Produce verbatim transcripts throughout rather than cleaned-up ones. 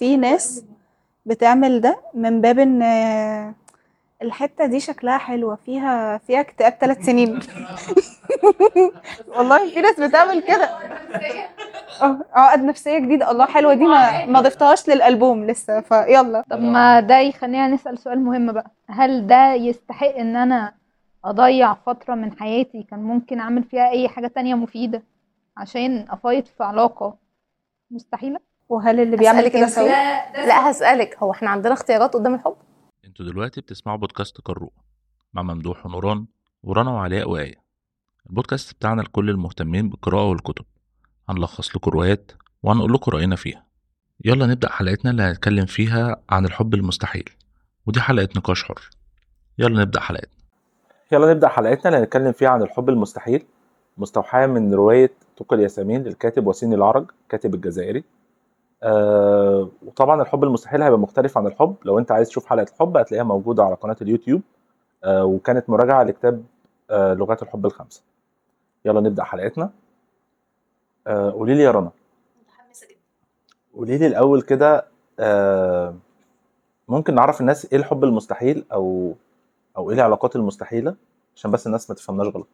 في ناس بتعمل ده من باب ان آه، الحتة دي شكلها حلوة، فيها فيها اكتئاب ثلاث سنين. والله في ناس بتعمل كده. اه عقد نفسية جديدة، الله حلوة دي، ما ما ضفتهاش للألبوم لسه، فيلا. طب ما ده يخلينا نسأل سؤال مهم بقى، هل ده يستحق ان انا اضيع فترة من حياتي كان ممكن اعمل فيها اي حاجة تانية مفيدة عشان افايض في علاقة مستحيلة؟ وهل اللي بيعمل اسالك كده انت، سوي؟ لا هسالك، هو احنا عندنا اختيارات قدام الحب؟ انتوا دلوقتي بتسمعوا بودكاست قارئ مع ممدوح ونوران ورنا وعلاء وآية. البودكاست بتاعنا لكل المهتمين بالقراءة والكتب، هنلخص لكم روايات وهنقول لكم رأينا فيها. يلا نبدأ حلقتنا اللي هنتكلم فيها عن الحب المستحيل، ودي حلقة نقاش حر. يلا نبدأ حلقتنا. يلا نبدأ حلقتنا اللي هنتكلم فيها عن الحب المستحيل، مستوحاة من رواية طوق الياسمين للكاتب وسيم العرج، كاتب الجزائري. آه وطبعا الحب المستحيل هيبقى مختلف عن الحب. لو انت عايز تشوف حلقة الحب هتلاقيها موجودة على قناة اليوتيوب، آه وكانت مراجعة لكتاب آه لغات الحب الخمسة. يلا نبدأ حلقتنا. آه قولي لي يا رنا، متحمسه جدا. قولي لي الأول كده، آه ممكن نعرف الناس ايه الحب المستحيل او او ايه العلاقات المستحيلة، عشان بس الناس ما تفهمناش غلط.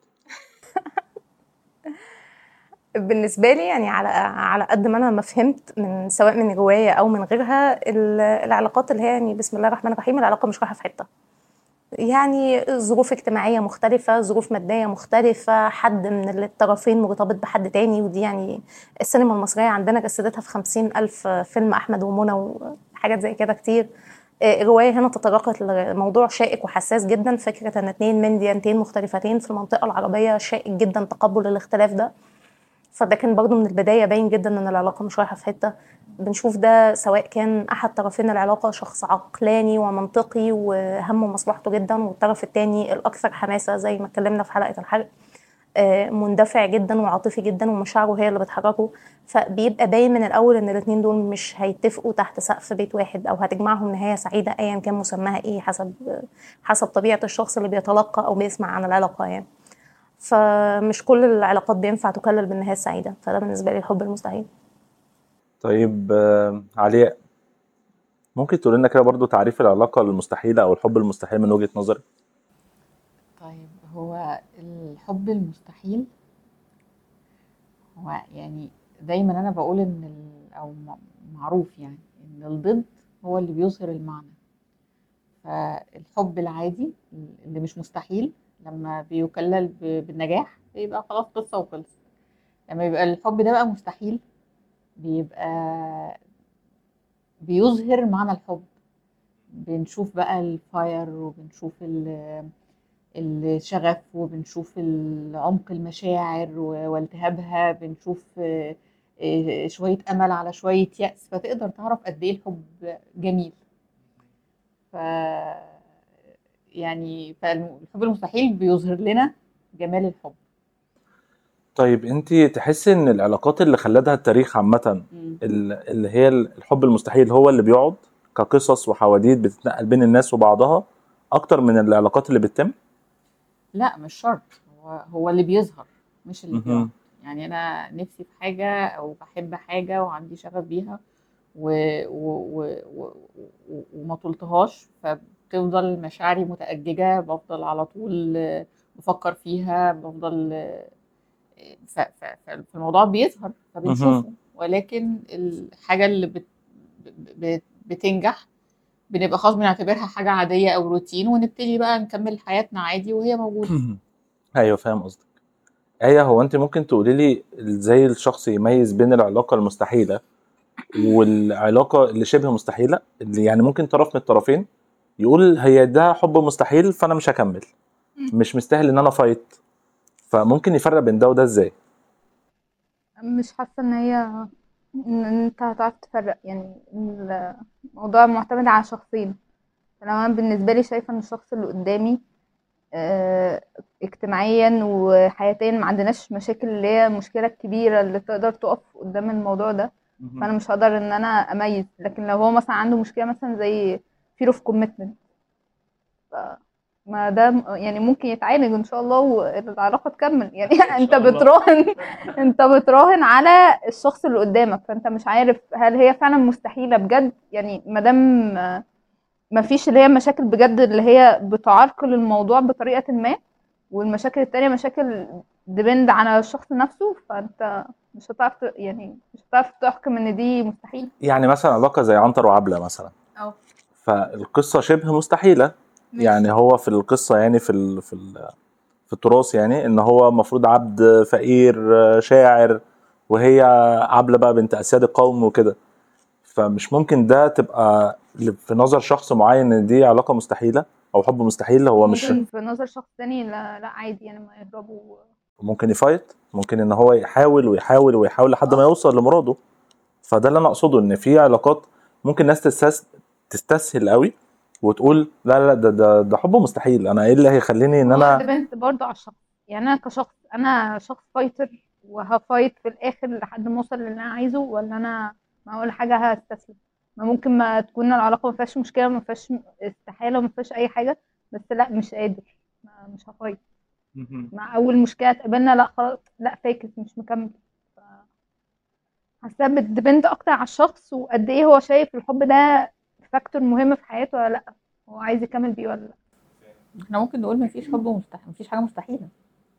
بالنسبه لي يعني على على قد ما انا ما فهمت من سواء من روايه او من غيرها، ال- العلاقات اللي هي يعني بسم الله الرحمن الرحيم، العلاقه مش رايحه في حته. يعني ظروف اجتماعيه مختلفه، ظروف ماديه مختلفه، حد من الطرفين مرتبط بحد تاني، ودي يعني السينما المصريه عندنا جسدتها في خمسين الف فيلم، احمد ومنى وحاجات زي كده كتير. آه، الروايه هنا تطرقت لموضوع شائك وحساس جدا، فكره ان اتنين من ديانتين مختلفتين في المنطقه العربيه شائك جدا تقبل الاختلاف ده. فده كان برضو من البداية باين جدا ان العلاقة مش رايحة في حتة. بنشوف ده سواء كان احد طرفين العلاقة شخص عقلاني ومنطقي وهمه مصلحته جدا، والطرف التاني الاكثر حماسة زي ما اتكلمنا في حلقة الحرق، آه، مندفع جدا وعاطفي جدا ومشاعره هي اللي بتحركه. فبيبقى باين من الاول ان الاتنين دول مش هيتفقوا تحت سقف بيت واحد او هتجمعهم نهاية سعيدة ايا كان مسماها ايه، حسب حسب طبيعة الشخص اللي بيتلقى او بيسمع عن العلاقة يعني. فمش كل العلاقات بينفع تكلل بالنهاية السعيدة، فده بالنسبة لي الحب المستحيل. طيب آه علياء، ممكن تقول لنا كده برضو تعريف العلاقة المستحيلة أو الحب المستحيل من وجهة نظرك؟ طيب، هو الحب المستحيل هو يعني دايما انا بقول ان ال- او م- معروف يعني ان الضد هو اللي بيظهر المعنى. فالحب العادي اللي مش مستحيل لما بيكلل ب- بالنجاح بيبقى خلاص قصة وخلص. لما يبقى الحب ده بقى مستحيل بيبقى بيظهر معنى الحب. بنشوف بقى الفاير، وبنشوف ال- الشغف، وبنشوف عمق المشاعر و- والتهابها، بنشوف آه، آه، شوية أمل على شوية يأس، فتقدر تعرف قد إيه الحب جميل. ف يعني فالحب المستحيل بيظهر لنا جمال الحب. طيب انت تحسي ان العلاقات اللي خلدها التاريخ عامة، مم. ال- اللي هي الحب المستحيل هو اللي بيقعد كقصص وحواديت بتتنقل بين الناس وبعضها أكتر من العلاقات اللي بتتم؟ لا، مش شرط. هو هو اللي بيظهر مش اللي بيقعد. مهم. يعني أنا نفسي في حاجة أو بحب حاجة وعندي شغف بيها و... و... و... و... و... وما طولتهاش، فبتفضل مشاعري متأججة، بفضل على طول آه، بفكر فيها، بفضل آه، ف... ف... ف- فالموضوع بيظهر مهم. فبنشوفه. ولكن الحاجة اللي بت... بت... بتنجح بنبقى خلاص بنعتبرها حاجة عادية أو روتين، ونبتدي بقى نكمل حياتنا عادي وهي موجودة. ايوه فاهم قصدك. ايه هو انت ممكن تقولي لي ازاي الشخص يميز بين العلاقة المستحيلة والعلاقة اللي شبه مستحيلة، اللي يعني ممكن طرف من الطرفين يقول هي ده حب مستحيل فانا مش هكمل، مش مستاهل ان انا فايت، فممكن يفرق بين ده وده ازاي؟ مش حاسة ان هي ان انت هتعرف تفرق، يعني الموضوع معتمد على شخصين. فلو انا بالنسبة لي شايفة ان الشخص اللي قدامي آه، اجتماعيا وحياتيا ما عندناش مشاكل اللي هي المشكلة الكبيرة اللي تقدر تقف قدام الموضوع ده، فانا مش هقدر ان انا اميز. لكن لو هو مثلا عنده مشكلة مثلا زي fear of commitment، ما ده م- يعني ممكن يتعالج ان شاء الله والعلاقه تكمل يعني إن انت شاء الله. بتراهن انت بتراهن على الشخص اللي قدامك، فانت مش عارف هل هي فعلا مستحيله بجد. يعني ما دام ما فيش اللي هي مشاكل بجد اللي هي بتعرقل الموضوع بطريقه ما، والمشاكل التانية مشاكل ديبند على الشخص نفسه، فانت مش هتعرف ت- يعني مش هتعرف تحكم ان دي مستحيل. يعني مثلا علاقه زي عنتر وعبله مثلا، اه فالقصه شبه مستحيله. يعني هو في القصه يعني في ال في ال في التراث يعني ان هو المفروض عبد فقير آه، شاعر، وهي عبله بقى بنت اسياد القوم وكده. فمش ممكن ده تبقى في نظر شخص معين ان دي علاقه مستحيله او حب مستحيل. هو مش ممكن في نظر شخص تاني لا, لا عادي يعني ما يضربوا. ممكن يفايت، ممكن ان هو يحاول ويحاول ويحاول لحد ما يوصل لمراده. فده اللي انا اقصده، ان في علاقات ممكن ناس تستس... تستسهل قوي وتقول لا لا ده ده ده حب مستحيل، انا ايه اللي هيخليني ان هو انا ديبند برضه على الشخص. يعني انا كشخص انا شخص فايتر وهفايت في الاخر لحد ما اوصل للي انا عايزه، ولا انا ما اول حاجه هستسلم. ما ممكن ما تكون العلاقه ما فيهاش مشكله، ما فيهاش استحاله، ما فيهاش اي حاجه، بس لا مش قادر، ما مش هفايت مع اول مشكله تقابلنا، لا خلاص لا فاكس مش مكمل. حاسه بتديبند اكتر على الشخص وقد ايه هو شايف الحب ده فاكتور مهم في حياته ولا لا، هو عايز يكمل بيه ولا لا. احنا ممكن نقول مفيش حب مستحيل، مفيش حاجه مستحيله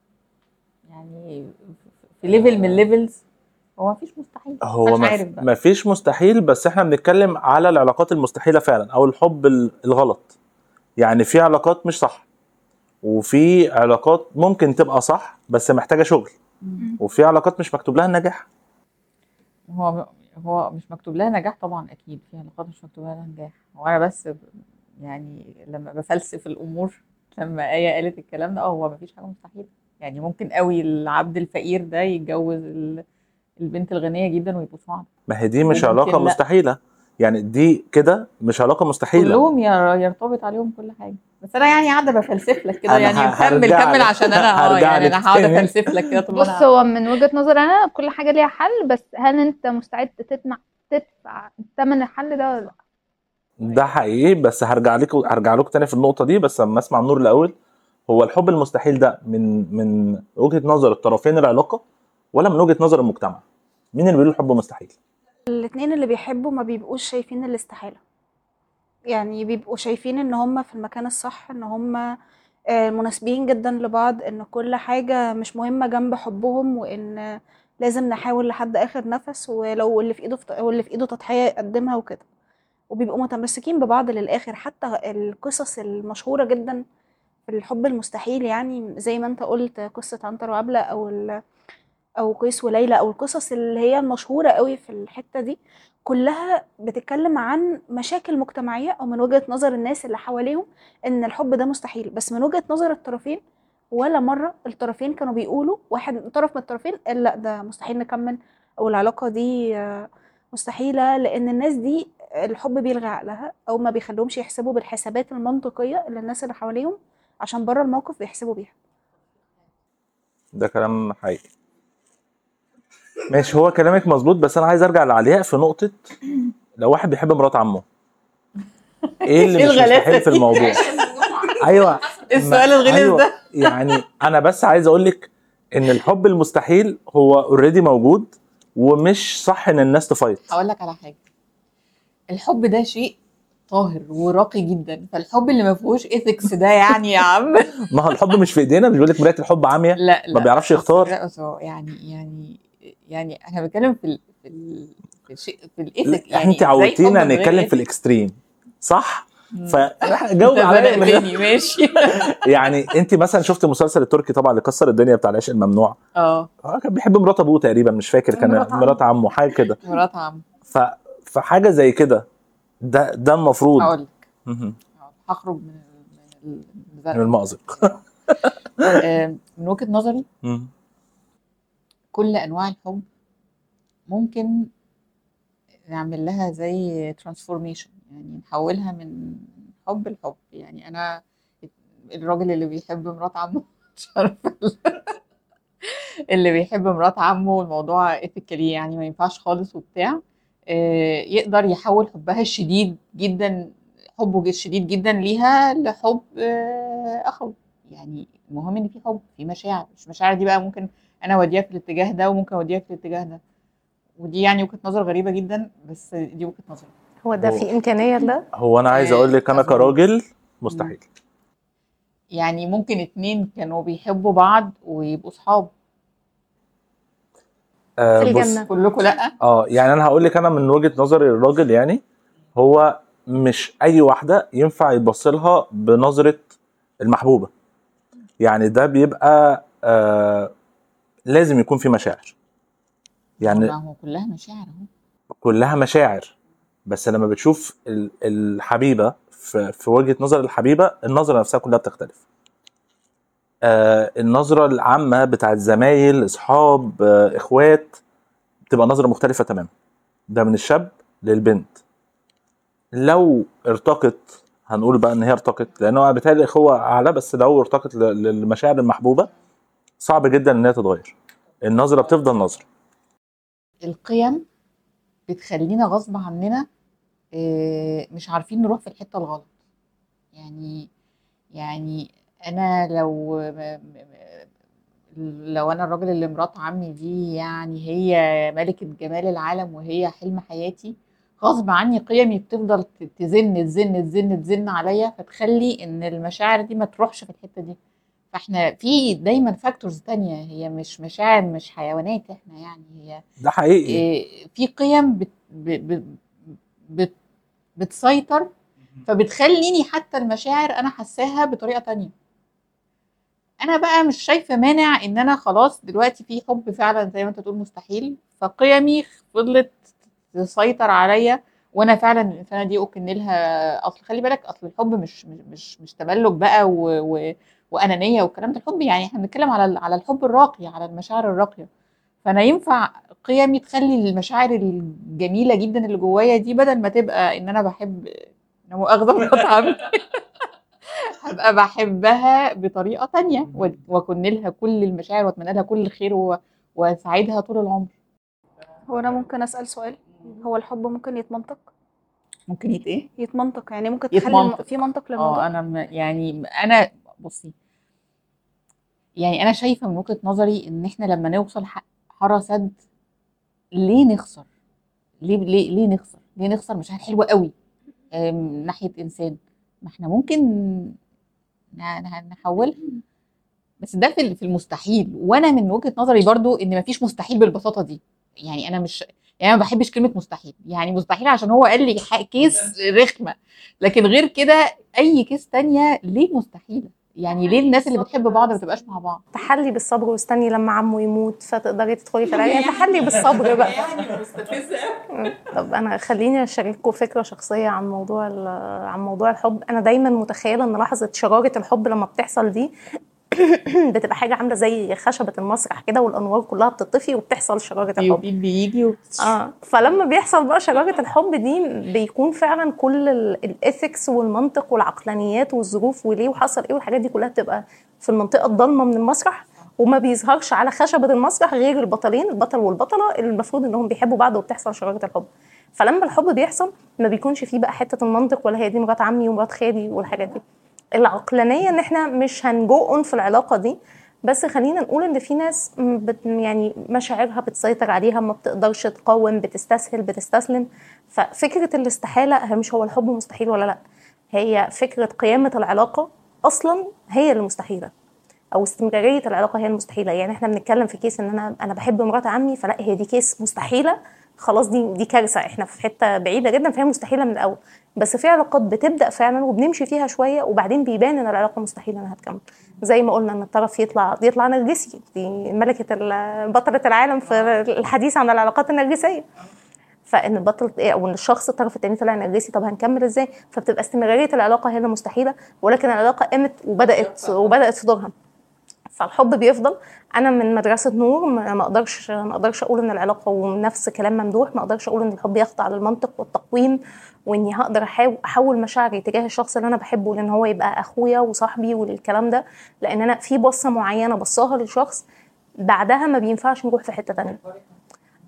يعني في ليفل من الليفلز. هو مفيش مستحيل، هو مش ما عارف بقى. ما فيش مستحيل، بس احنا بنتكلم على العلاقات المستحيله فعلا او الحب ال- الغلط. يعني في علاقات مش صح، وفي علاقات ممكن تبقى صح بس محتاجه شغل، وفي علاقات مش مكتوب لها النجاح. هو هو مش مكتوب لها نجاح طبعا، اكيد في علاقات مش مكتوب لها نجاح. وانا بس ب- يعني لما بفلسف الامور، لما آية قالت الكلام ده، اه هو مفيش حاجه مستحيل. يعني ممكن قوي العبد الفقير ده يتجوز ال- البنت الغنيه جدا ويبقوا صعب. ما هي دي مش ممكن علاقه لا. مستحيله، يعني دي كده مش علاقه مستحيله. كلهم ير- يرتبط عليهم كل حاجه. بس انا يعني قاعده بفلسف لك كده، أنا يعني ه- كمل هرجع كمل لك- عشان انا اه هرجع يعني لك انا هقعد تاني. افلسف لك كده طول ما بص انا. هو من وجهة نظري انا كل حاجة ليها حل، بس هل انت مستعد تدفع تدفع ثمن الحل ده ولا لا؟ ده حقيقي، بس هرجع لكم هرجع لكم تاني في النقطه دي، بس اما اسمع النور الاول. هو الحب المستحيل ده من من وجهه نظر الطرفين العلاقه، ولا من وجهه نظر المجتمع؟ مين اللي بيقول الحب مستحيل؟ الاتنين اللي بيحبوا ما بيبقوش شايفين الاستحالة، يعني بيبقوا شايفين ان هم في المكان الصح، ان هم آه، مناسبين جدا لبعض، ان كل حاجة مش مهمة جنب حبهم، وان لازم نحاول لحد اخر نفس، ولو اللي في ايده واللي في ايده تضحية يقدمها وكده. وبيبقوا متمسكين ببعض للاخر. حتى القصص المشهورة جدا في الحب المستحيل، يعني زي ما انت قلت قصة عنتر وعبلة او ال او قيس وليلى، او القصص اللي هي المشهوره قوي في الحته دي، كلها بتتكلم عن مشاكل مجتمعيه، او من وجهه نظر الناس اللي حواليهم ان الحب ده مستحيل. بس من وجهه نظر الطرفين، ولا مره الطرفين كانوا بيقولوا، واحد طرف من الطرفين قال لا ده مستحيل نكمل، او العلاقه دي آه، مستحيله، لان الناس دي الحب بيلغي عقلها، او ما بيخليهمش يحسبوا بالحسابات المنطقيه اللي الناس اللي حواليهم عشان بره الموقف بيحسبوا بيها. ده كلام حقيقي. ماشي، هو كلامك مظبوط، بس انا عايز ارجع لعلياء في نقطه. لو واحد بيحب مرات عمه، ايه اللي إيه مش الغلاسة مستحيل في دي؟ الموضوع؟ ايوه السؤال ما- الغلس أيوة. ده. يعني انا بس عايز اقول لك ان الحب المستحيل هو اوريدي موجود، ومش صح ان الناس تفايت. هقول لك على حاجه. الحب ده شيء طاهر وراقي جدا، فالحب اللي ما فيهوش ايثكس ده يعني يا عم. ما هو الحب مش في ايدينا، مش بيقول لك مرايه الحب عاميه لا ما لا بيعرفش بس يختار. لا بس هو يعني يعني يعني احنا بنتكلم في ال في ال في الشيء في لا، الايثك، احنا يعني انت ازاي عودتينا حب من غير نتكلم في ethics؟ الاكستريم، صح؟ مم. فجاوب انت عليا من زنقتني ماشي. يعني انت مثلا شفت المسلسل التركي طبعا اللي كسر الدنيا بتاع العشق الممنوع؟ اه اه كان بيحب مرات ابوه تقريبا، مش فاكر، كان مرات عمه. مرات عمه حاجه كده. مرات عم. ف فحاجه زي كده، ده ده المفروض. هقول لك مهم. هخرج من ال- من من ال- المأزق. آه، من وجهة نظري مم. كل انواع الحب ممكن نعمل لها زي ترانسفورميشن، يعني نحولها من حب لحب. يعني انا الراجل اللي بيحب مرات عمه مش عارفه اللي بيحب مرات عمه والموضوع ايثيكالي يعني ما ينفعش خالص وبتاع، آه، يقدر يحول حبها الشديد جدا حبه شديد جدا ليها لحب آه، اخوي. يعني المهم ان في حب، في مشاعر، مش مشاعر دي بقى ممكن انا اوديها في الاتجاه ده وممكن اوديها في الاتجاه ده. ودي يعني وجهة نظر غريبة جدا، بس دي وجهة نظري. هو ده هو في امكانيه ده؟ هو انا عايز اقول لك انا أظن. كراجل مستحيل. يعني ممكن اتنين كانوا بيحبوا بعض ويبقوا صحاب. آه في بص، الجنه. كلكم لا. اه يعني انا هقول لك انا من وجهة نظري الراجل، يعني هو مش اي واحدة ينفع يبص لها بنظرة المحبوبة. يعني ده بيبقى آه لازم يكون في مشاعر، يعني يعني ما هو كلها مشاعر اهو. كلها مشاعر. بس لما بتشوف ال- الحبيبة في, في وجهة نظر الحبيبة، النظرة نفسها كلها بتختلف. آه النظرة العامة بتاعت زمايل اصحاب آه اخوات بتبقى نظرة مختلفة تماما. ده من الشاب للبنت. لو ارتقت، هنقول بقى ان هي ارتقت لانه بالتالي الاخوه اعلى، بس لو ارتقت ل- للمشاعر المحبوبه صعب جدا ان هي تتغير. النظره بتفضل نظره. القيم بتخلينا غصب عننا آه، مش عارفين نروح في الحتة الغلط. يعني يعني انا لو م- م- لو انا الراجل اللي مرات عمي دي يعني هي ملكة جمال العالم وهي حلم حياتي، غصب عني قيمي بتفضل ت- تزن تزن تزن تزن عليا، فتخلي ان المشاعر دي ما تروحش في الحتة دي. فاحنا في دايما فاكتورز تانية، هي مش مشاعر، مش حيوانات احنا، يعني هي ده حقيقي. إيه، في قيم بت بت بت بتسيطر، فبتخليني حتى المشاعر انا حساها بطريقة تانية. انا بقى مش شايفة مانع ان انا خلاص دلوقتي في حب فعلا زي ما انت تقول مستحيل، فقيمي فضلت تسيطر عليا، وانا فعلا الانسانه دي اكن لها. اصل خلي بالك، اصل الحب مش مش مش, مش تملك بقى و و وانانيه والكلام ده. الحب يعني احنا بنتكلم على ال- على الحب الراقي، على المشاعر الراقيه. فانا ينفع قيمي تخلي المشاعر الجميله جدا اللي جوايا دي، بدل ما تبقى ان انا بحب، لا مؤاخذه مرات عمي، هبقى بحبها بطريقه تانية و- واكن لها كل المشاعر واتمنى لها كل الخير و- واسعدها طول العمر. هو انا ممكن اسال سؤال؟ هو الحب ممكن يتمنطق؟ ممكن يت ايه؟ يتمنطق يعني ممكن تخلي الم... يتمنطق. في منطق اه للموضوع؟ انا م- يعني انا بصي، يعني انا شايفه من وجهه نظري ان احنا لما نوصل ح- حاره سد، ليه نخسر؟ ليه ليه ليه نخسر؟ ليه نخسر مشاعر حلوه قوي آه، من ناحيه انسان؟ ما احنا ممكن ن- ن- نحولها. بس ده في ال- في المستحيل، وانا من وجهه نظري برضو ان مفيش مستحيل بالبساطه دي. يعني انا مش، يعني انا ما بحبش كلمه مستحيل. يعني مستحيل عشان هو قال لي ح- كيس رخمه، لكن غير كده اي كيس تانية ليه مستحيله؟ يعني ليه الناس اللي بتحب بعض ما تبقاش مع بعض؟ تحلي بالصبر واستني لما عمه يموت فتقدري تدخلي في العيله. تحلي بالصبر بقى. يعني مستفزه. طب انا خليني اشارككم فكره شخصيه عن موضوع ال- عن موضوع الحب. انا دايما متخيله ان لحظه شراره الحب لما بتحصل دي بتبقى حاجه عامله زي خشبه المسرح كده، والانوار كلها بتطفي وبتحصل شراره الحب. يوبيل بيجي و... اه فلما بيحصل بقى شجره الحب دي بيكون فعلا كل الاثكس والمنطق والعقلانيات والظروف وليه وحصل ايه والحاجات دي كلها بتبقى في المنطقه الضلمه من المسرح، وما بيظهرش على خشبه المسرح غير البطلين، البطل والبطله اللي المفروض انهم بيحبوا بعض وبتحصل شجره الحب. فلما الحب بيحصل ما بيكونش فيه بقى حته المنطق ولا هي دي مرات عمي ومرات خالي والحاجات دي. العقلانيه ان احنا مش هنجو في العلاقه دي، بس خلينا نقول ان في ناس بت يعني مشاعرها بتسيطر عليها، ما بتقدرش تقاوم، بتستسهل بتستسلم. ففكره الاستحاله مش هو الحب مستحيل ولا لا، هي فكره قيامه العلاقه اصلا هي المستحيله، او استمراريه العلاقه هي المستحيله. يعني احنا بنتكلم في كيس ان انا انا بحب مرات عمي، فلا هي دي كيس مستحيله خلاص، دي دي كارثه، احنا في حته بعيده جدا، فهي مستحيله من الاول. بس في علاقات بتبدا فعلا وبنمشي فيها شويه وبعدين بيبان ان العلاقه مستحيله انها تكمل. زي ما قلنا ان الطرف يطلع يطلع نرجسي، دي ملكه بطله العالم في الحديث عن العلاقات النرجسيه. فان البطل او ان الشخص الطرف الثاني طلع نرجسي، طب هنكمل ازاي؟ فبتبقى استمراريه العلاقه هي المستحيله، ولكن العلاقه قامت وبدات وبدات في دورها. فالحب بيفضل. انا من مدرسه نور، ما اقدرش ما اقدرش اقول ان العلاقه، ونفس كلام ممدوح، ما اقدرش اقول ان الحب يخضع للمنطق والتقويم، واني هقدر احول مشاعري تجاه الشخص اللي انا بحبه لان هو يبقى اخويا وصاحبي والكلام ده، لان انا في بصه معينه بصاها للشخص بعدها ما بينفعش نروح في حته تانية.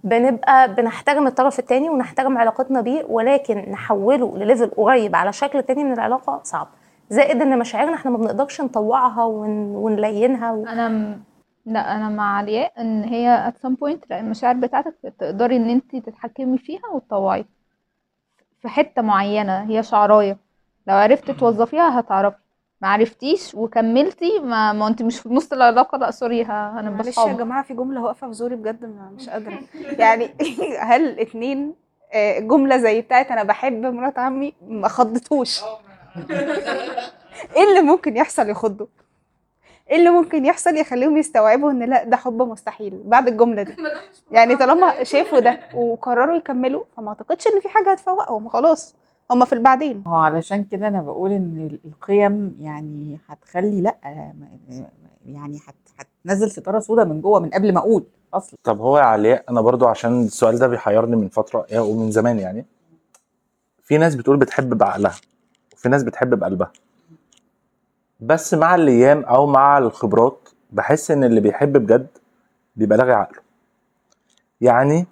بنبقى بنحترم الطرف التاني ونحترم علاقتنا بيه، ولكن نحوله لليفل قريب على شكل تاني من العلاقه صعب. زائد ان مشاعرنا احنا ما بنقدرش نطوعها ون... ونلينها و... انا م... لا انا مع علياء ان هي at some point لا، المشاعر بتاعتك تقدري ان انت تتحكمي فيها وتطوعيها في حته معينه، هي شعرايه لو عرفتي توظفيها هتعرفي، ما عرفتيش وكملتي ما, ما انت مش في نص العلاقه، لا سوري هنبقى معلش يا صحاب. جماعه، في جمله واقفه في زوري بجد، ما- مش قادره يعني. هل اتنين آه، جمله زي بتاعت انا بحب مرات عمي ما خضتوش؟ ايه اللي ممكن يحصل يخضوا؟ ايه اللي ممكن يحصل يخليهم يستوعبوا ان لا ده حب مستحيل بعد الجمله دي؟ يعني طالما شافوا ده وقرروا يكملوا، فما اعتقدش ان في حاجه هتفوقهم، خلاص هم في البعدين. هو علشان كده انا بقول ان ال- القيم يعني هتخلي لا ما- يعني هت- هتنزل ستاره سودا من جوه من قبل ما اقول اصلا. طب هو يا علياء، انا برضو عشان السؤال ده بيحيرني من فتره يعني ومن زمان، يعني في ناس بتقول بتحب بعقلها وفي ناس بتحب بقلبها، بس مع الايام او مع الخبرات بحس ان اللي بيحب بجد بيبقى لاغي عقله، يعني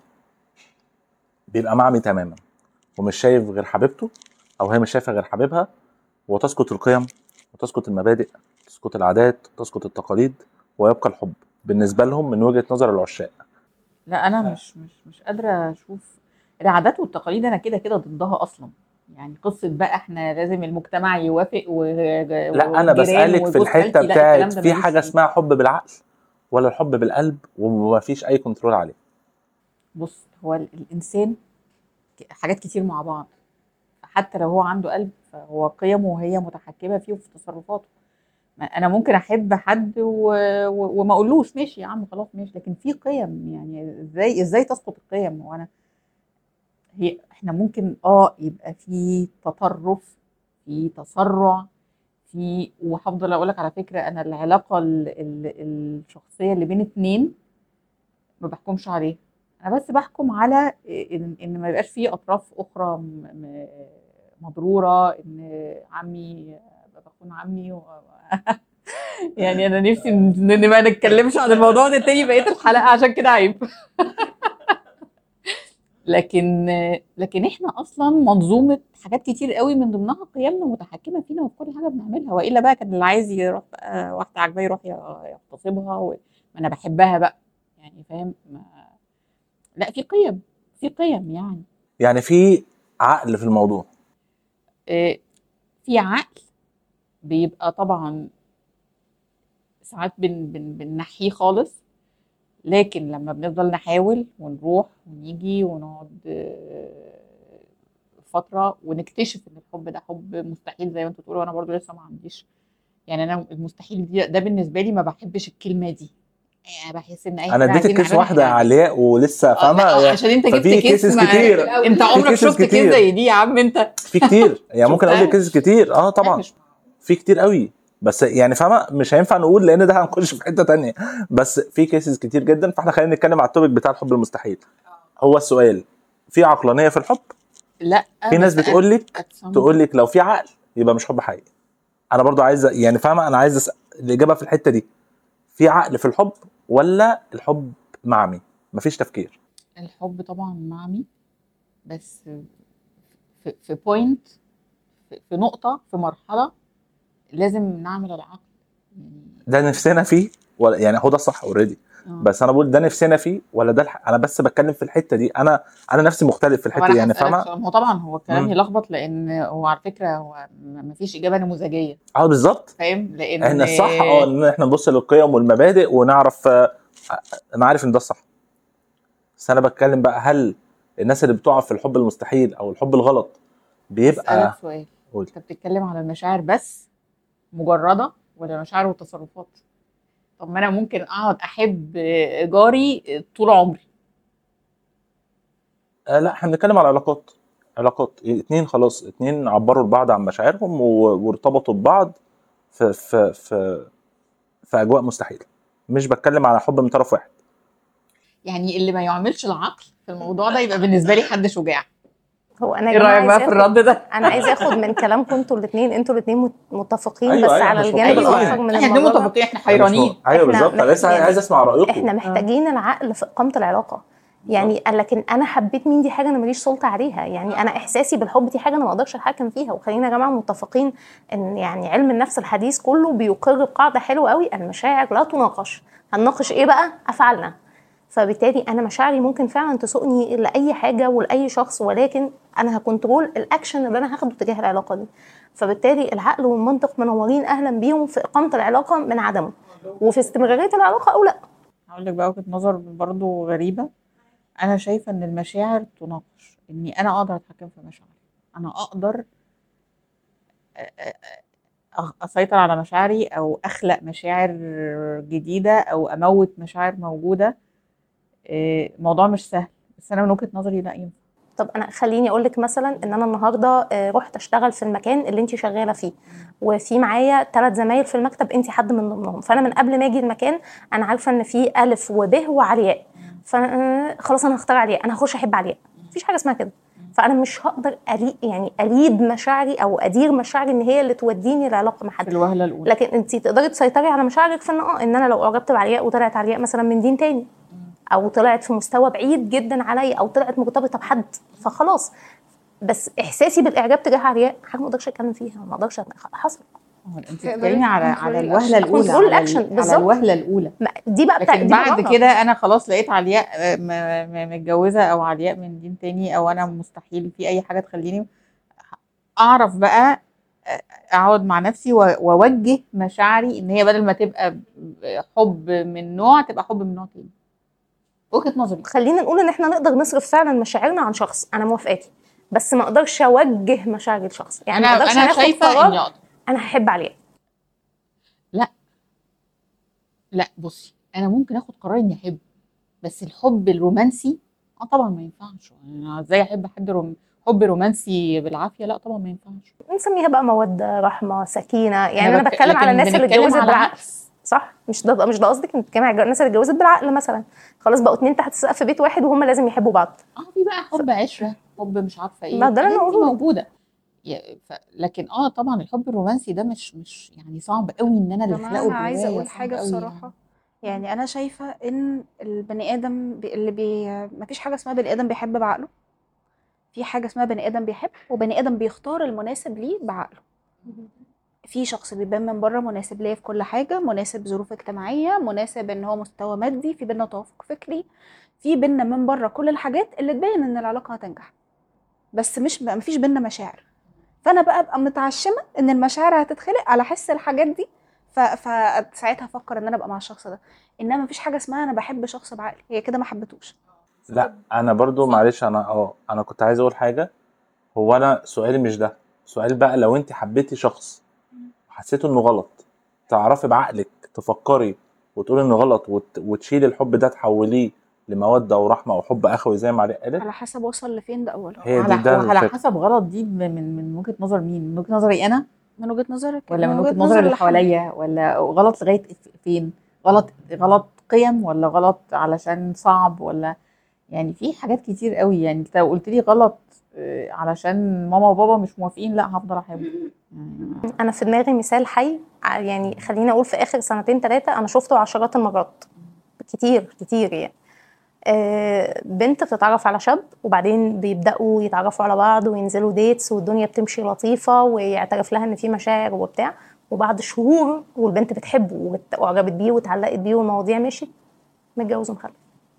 بيبقى معمي تماما ومش شايف غير حبيبته او هي مش شايفه غير حبيبها، وتسقط القيم وتسقط المبادئ، تسقط العادات، تسقط التقاليد، ويبقى الحب بالنسبه لهم من وجهه نظر العشاق. لا انا مش مش مش قادره اشوف العادات والتقاليد، انا كده كده ضدها اصلا. يعني قصه بقى احنا لازم المجتمع يوافق و... لا انا بسالك في الحته بتاعت في حاجه اسمها حب بالعقل ولا الحب بالقلب ومفيش اي كنترول عليه. بص، هو ال- الانسان ك- حاجات كتير مع بعض، حتى لو هو عنده قلب فهو قيمه هي متحكمه فيه وفي تصرفاته. ما انا ممكن احب حد و... و... وما اقولوش ماشي يا عم خلاص ماشي، لكن في قيم. يعني ازاي ازاي تسقط القيم؟ وانا هي احنا ممكن اه يبقى في تطرف، في تسرع، في وهفضل اقول لك على فكره، انا العلاقه ال... ال... الشخصيه اللي بين اتنين ما بحكمش عليها، انا بس بحكم على ان, إن ما يبقاش فيه اطراف اخرى م... م... مضروره، ان عمي بخون عمي و... يعني انا نفسي ان ما نتكلمش عن الموضوع ده تاني بقيه الحلقه عشان كده عيب. لكن لكن احنا اصلا منظومه حاجات كتير قوي من ضمنها قيمنا متحكمه فينا وفي كل حاجه بنعملها، والا بقى كان اللي عايز يروح بقى واحده عاجباه يروح يغتصبها و... ما انا بحبها بقى، يعني فاهم؟ ما... لا في قيم، في قيم يعني يعني في عقل في الموضوع. إيه، في عقل بيبقى طبعا ساعات بن بن بنحيه خالص، لكن لما بنفضل نحاول ونروح ونيجي ونقعد آه، فترة ونكتشف ان الحب ده حب مستحيل زي ما انتوا بتقولوا، وانا برضو لسه ما عنديش. يعني انا المستحيل دي ده بالنسبة لي ما بحبش الكلمة دي، يعني بحس ان اي انا حاجة اديتك عايزين كيس نعملها واحده يا احنا علياء ولسه آه، فاهمه، لا، آه، عشان انت جبت ففي كيس كيسز مع... كتير انت في عمرك كيسز شفت كيس كتير زي دي يا عم انت؟ في كتير يعني ممكن اقول لك شفتها؟ كيسز كتير اه لا طبعا مش في كتير قوي، بس يعني فاهمه مش هينفع نقول لان ده هنخش في حته تانية، بس في كيسز كتير جدا. فاحنا خلينا نتكلم على التوبيك بتاع الحب المستحيل. هو السؤال في عقلانيه في الحب؟ لا في ناس بس بتقول لك at some تقول لك لو في عقل يبقى مش حب حقيقي. انا برضو عايز يعني فاهمه، انا عايز أسأل الاجابه في الحته دي، في عقل في الحب ولا الحب معمي مفيش تفكير؟ الحب طبعا معمي، بس في في بوينت، في في نقطة، في مرحلة لازم نعمل العقل يعني. ده نفسنا فيه ولا يعني هو ده صح اوريدي؟ اه بس انا بقول ده نفسنا فيه ولا ده الح... انا بس بتكلم في الحته دي، انا انا نفسي مختلف في طب الحته انا دي يعني هسألك فاهمه. سؤال، هو طبعا هو الكلام امم يلخبط، لان هو على فكرة هو م- مفيش إجابة نموذجية، اه بالظبط. فاهم؟ لان احنا الصح اه ان احنا نبص للقيم والمبادئ ونعرف آه، انا عارف ان ده الصح، بس انا بتكلم بقى هل الناس اللي بتقع في الحب المستحيل او الحب الغلط هسألك بيبقى سؤال، قول. انت بتتكلم على المشاعر بس مجردة ولا مشاعر وتصرفات؟ طب ما انا ممكن اقعد احب جاري طول عمري. آه لا احنا بنتكلم على علاقات، علاقات اتنين خلاص، اتنين عبروا لبعض عن مشاعرهم و- وارتبطوا ببعض في في في في اجواء مستحيله، مش بتكلم على حب من طرف واحد. يعني اللي ما يعملش العقل في الموضوع ده يبقى بالنسبة لي حد شجاع. هو انا ايه يا جماعه رأيك بقى عايزه في اخد الرد ده؟ انا عايزه اخد من كلامكم انتوا الاثنين انتوا الاثنين متفقين، ايوه بس ايوه على احنا مش الجانب مختلفين. الاخر من احنا اتنين الموضوع ده متفقين، احنا احنا مش م... حيرانين. ايوه احنا بالظبط، انا محت... لسه يعني عايز اسمع رايكم. احنا محتاجين العقل في اقامه العلاقه. يعني لكن انا حبيت مين دي حاجه انا ماليش سلطه عليها. يعني انا احساسي بالحب دي حاجه انا ما اقدرش اتحكم فيها. وخلينا يا جماعه متفقين ان يعني علم النفس الحديث كله بيقر بقاعده حلوه قوي: المشاعر لا تناقش. هنناقش ايه بقى؟ افعالنا. فبالتالي انا مشاعري ممكن فعلا تسوقني لاي حاجه ولاي شخص، ولكن انا هكنترول الاكشن اللي انا هاخده تجاه العلاقه دي. فبالتالي العقل والمنطق منورين اهلا بيهم في اقامه العلاقه من عدمه، وفي استمراريه العلاقه او لا. هقول لك بقى وجهة نظر برضو غريبة. انا شايفة ان المشاعر تناقش، اني انا اقدر اتحكم في مشاعري، انا اقدر أ- اسيطر على مشاعري او اخلق مشاعر جديدة او اموت مشاعر موجودة. إيه، موضوع مش سهل، بس انا من وجهة نظري لا ينفع. طب انا خليني اقول لك مثلا ان انا النهارده آه، رحت اشتغل في المكان اللي انت شغاله فيه، وفي معايا ثلاث زمايل في المكتب انت حد من ضمنهم. فانا من قبل ما اجي المكان انا عارفه ان في الف وب وعلياء، فخلاص انا هختار علياء، انا هخش احب علياء. مفيش حاجه اسمها كده. فانا مش هقدر ألي يعني اليد مشاعري او ادير مشاعري ان هي اللي توديني العلاقه مع في حد. الوهلة الاولى. لكن انت تقدري تسيطري على مشاعرك في ان اه ان انا لو اعجبت بعلياء وطلعت علياء مثلا من دين تاني، او طلعت في مستوى بعيد جدا عليا، او طلعت مرتبطه بحد، فخلاص. بس احساسي بالاعجاب تجاه علياء حاجه ما اقدرش اتكلم فيها، ما اقدرش حصل. اه، انت تقدري بتتكلمي على تكنترولي على الوهلة الأكشن. الاولى، كنترول على الاكشن ال- على بالظبط. الوهلة الاولى. ما- دي بقى بتاع لكن دي بعد براءه. كده انا خلاص لقيت علياء آه، م- م- متجوزة او علياء من دين تاني، او انا مستحيل في اي حاجة تخليني اعرف بقى اقعد مع نفسي و- واوجه مشاعري ان هي بدل ما تبقى حب من نوع تبقى حب من نوع تاني. وجهة نظري. خلينا نقول ان احنا نقدر نصرف فعلا مشاعرنا عن شخص، انا موافقاكي، بس ما اقدرش اوجه مشاعري لشخص. يعني انا ما اقدرش انا اخد شايفة اني قرار اقدر. انا هحب علياء. لا لا بصي، انا ممكن اخد قرار اني احب، بس الحب الرومانسي اه طبعا ما ينفعش. انا ازاي احب حد روم... حب رومانسي بالعافيه؟ لا طبعا ما ينفعش. نسميها بقى موده، رحمه، سكينه. يعني انا انا بك... بتكلم على لكن الناس اللي بنتكلم اتجوزت على بالعقل، العكس. صح؟ مش ده مش ده قصدك؟ انت بتتكلمي على الناس اللي اتجوزت بالعقل مثلا، خلاص بقوا اتنين تحت سقف بيت واحد وهم لازم يحبوا بعض. اه في بقى حب عشره، حب مش عارفه ايه، ما ده اللي الحاجات انا دي بقوله. موجوده. ي- ف... لكن اه طبعا الحب الرومانسي ده مش مش يعني صعب قوي ان انا يا اللي جماعة اخلقه أنا عايزة جوايا، أقول صعب حاجة قوي يعني. بصراحة. يعني أنا شايفة إن البني آدم بي- اللي بي مفيش حاجة اسمها بني آدم بيحب بعقله. في حاجة اسمها بني آدم بيحب، وبني آدم بيختار المناسب ليه بعقله. في شخص بيبان من بره مناسب ليا في كل حاجة، مناسب ظروف اجتماعية، مناسب ان هو مستوى مادي، في بينا توافق فكري، في بينا من بره كل الحاجات اللي تبين ان العلاقة هتنجح، بس مش مفيش بينا مشاعر. فانا بقى ابقى متعشمة ان المشاعر هتتخلق على حس الحاجات دي، ف- فساعتها افكر ان انا ابقى مع الشخص ده. انما مفيش حاجة اسمها انا بحب شخص بعقلي، هي كده ما حبيتوش. لا انا برضو معلش، انا اه انا كنت عايز اقول حاجه. هو انا سؤالي مش ده سؤال بقى. لو انت حبيتي شخص وحسيته انه غلط، تعرفي بعقلك تفكري وتقولي انه غلط وت... وتشيلي الحب ده تحوليه لموده ورحمه وحب اخوي زي ما عليك قالت؟ على حسب وصل لفين ده اولا. هي دي وعلى ده وعلى الفكره. حسب غلط دي من من وجهة نظر مين؟ من وجهة نظري انا، من وجهة نظرك ولا من وجهة وجهة نظر اللي اللي حب. حواليا، ولا غلط لغاية فين؟ غلط غلط قيم، ولا غلط علشان صعب، ولا يعني في حاجات كتير قوي. يعني انت لو قلت لي غلط آه، علشان ماما وبابا مش موافقين، لا هفضل احبه يعني. انا في دماغي مثال حي، ع- يعني خليني اقول في اخر سنتين ثلاثه انا شفته عشرات المرات، كتير كتير يعني. آه، بنت بتتعرف على شاب، وبعدين بيبداوا يتعرفوا على بعض وينزلوا ديتس والدنيا بتمشي لطيفه ويعترف لها ان في مشاعر وبتاع، وبعد شهور والبنت بتحبه وات- واعجبت بيه واتعلقت بيه والمواضيع مشيت، متجوز ومخلف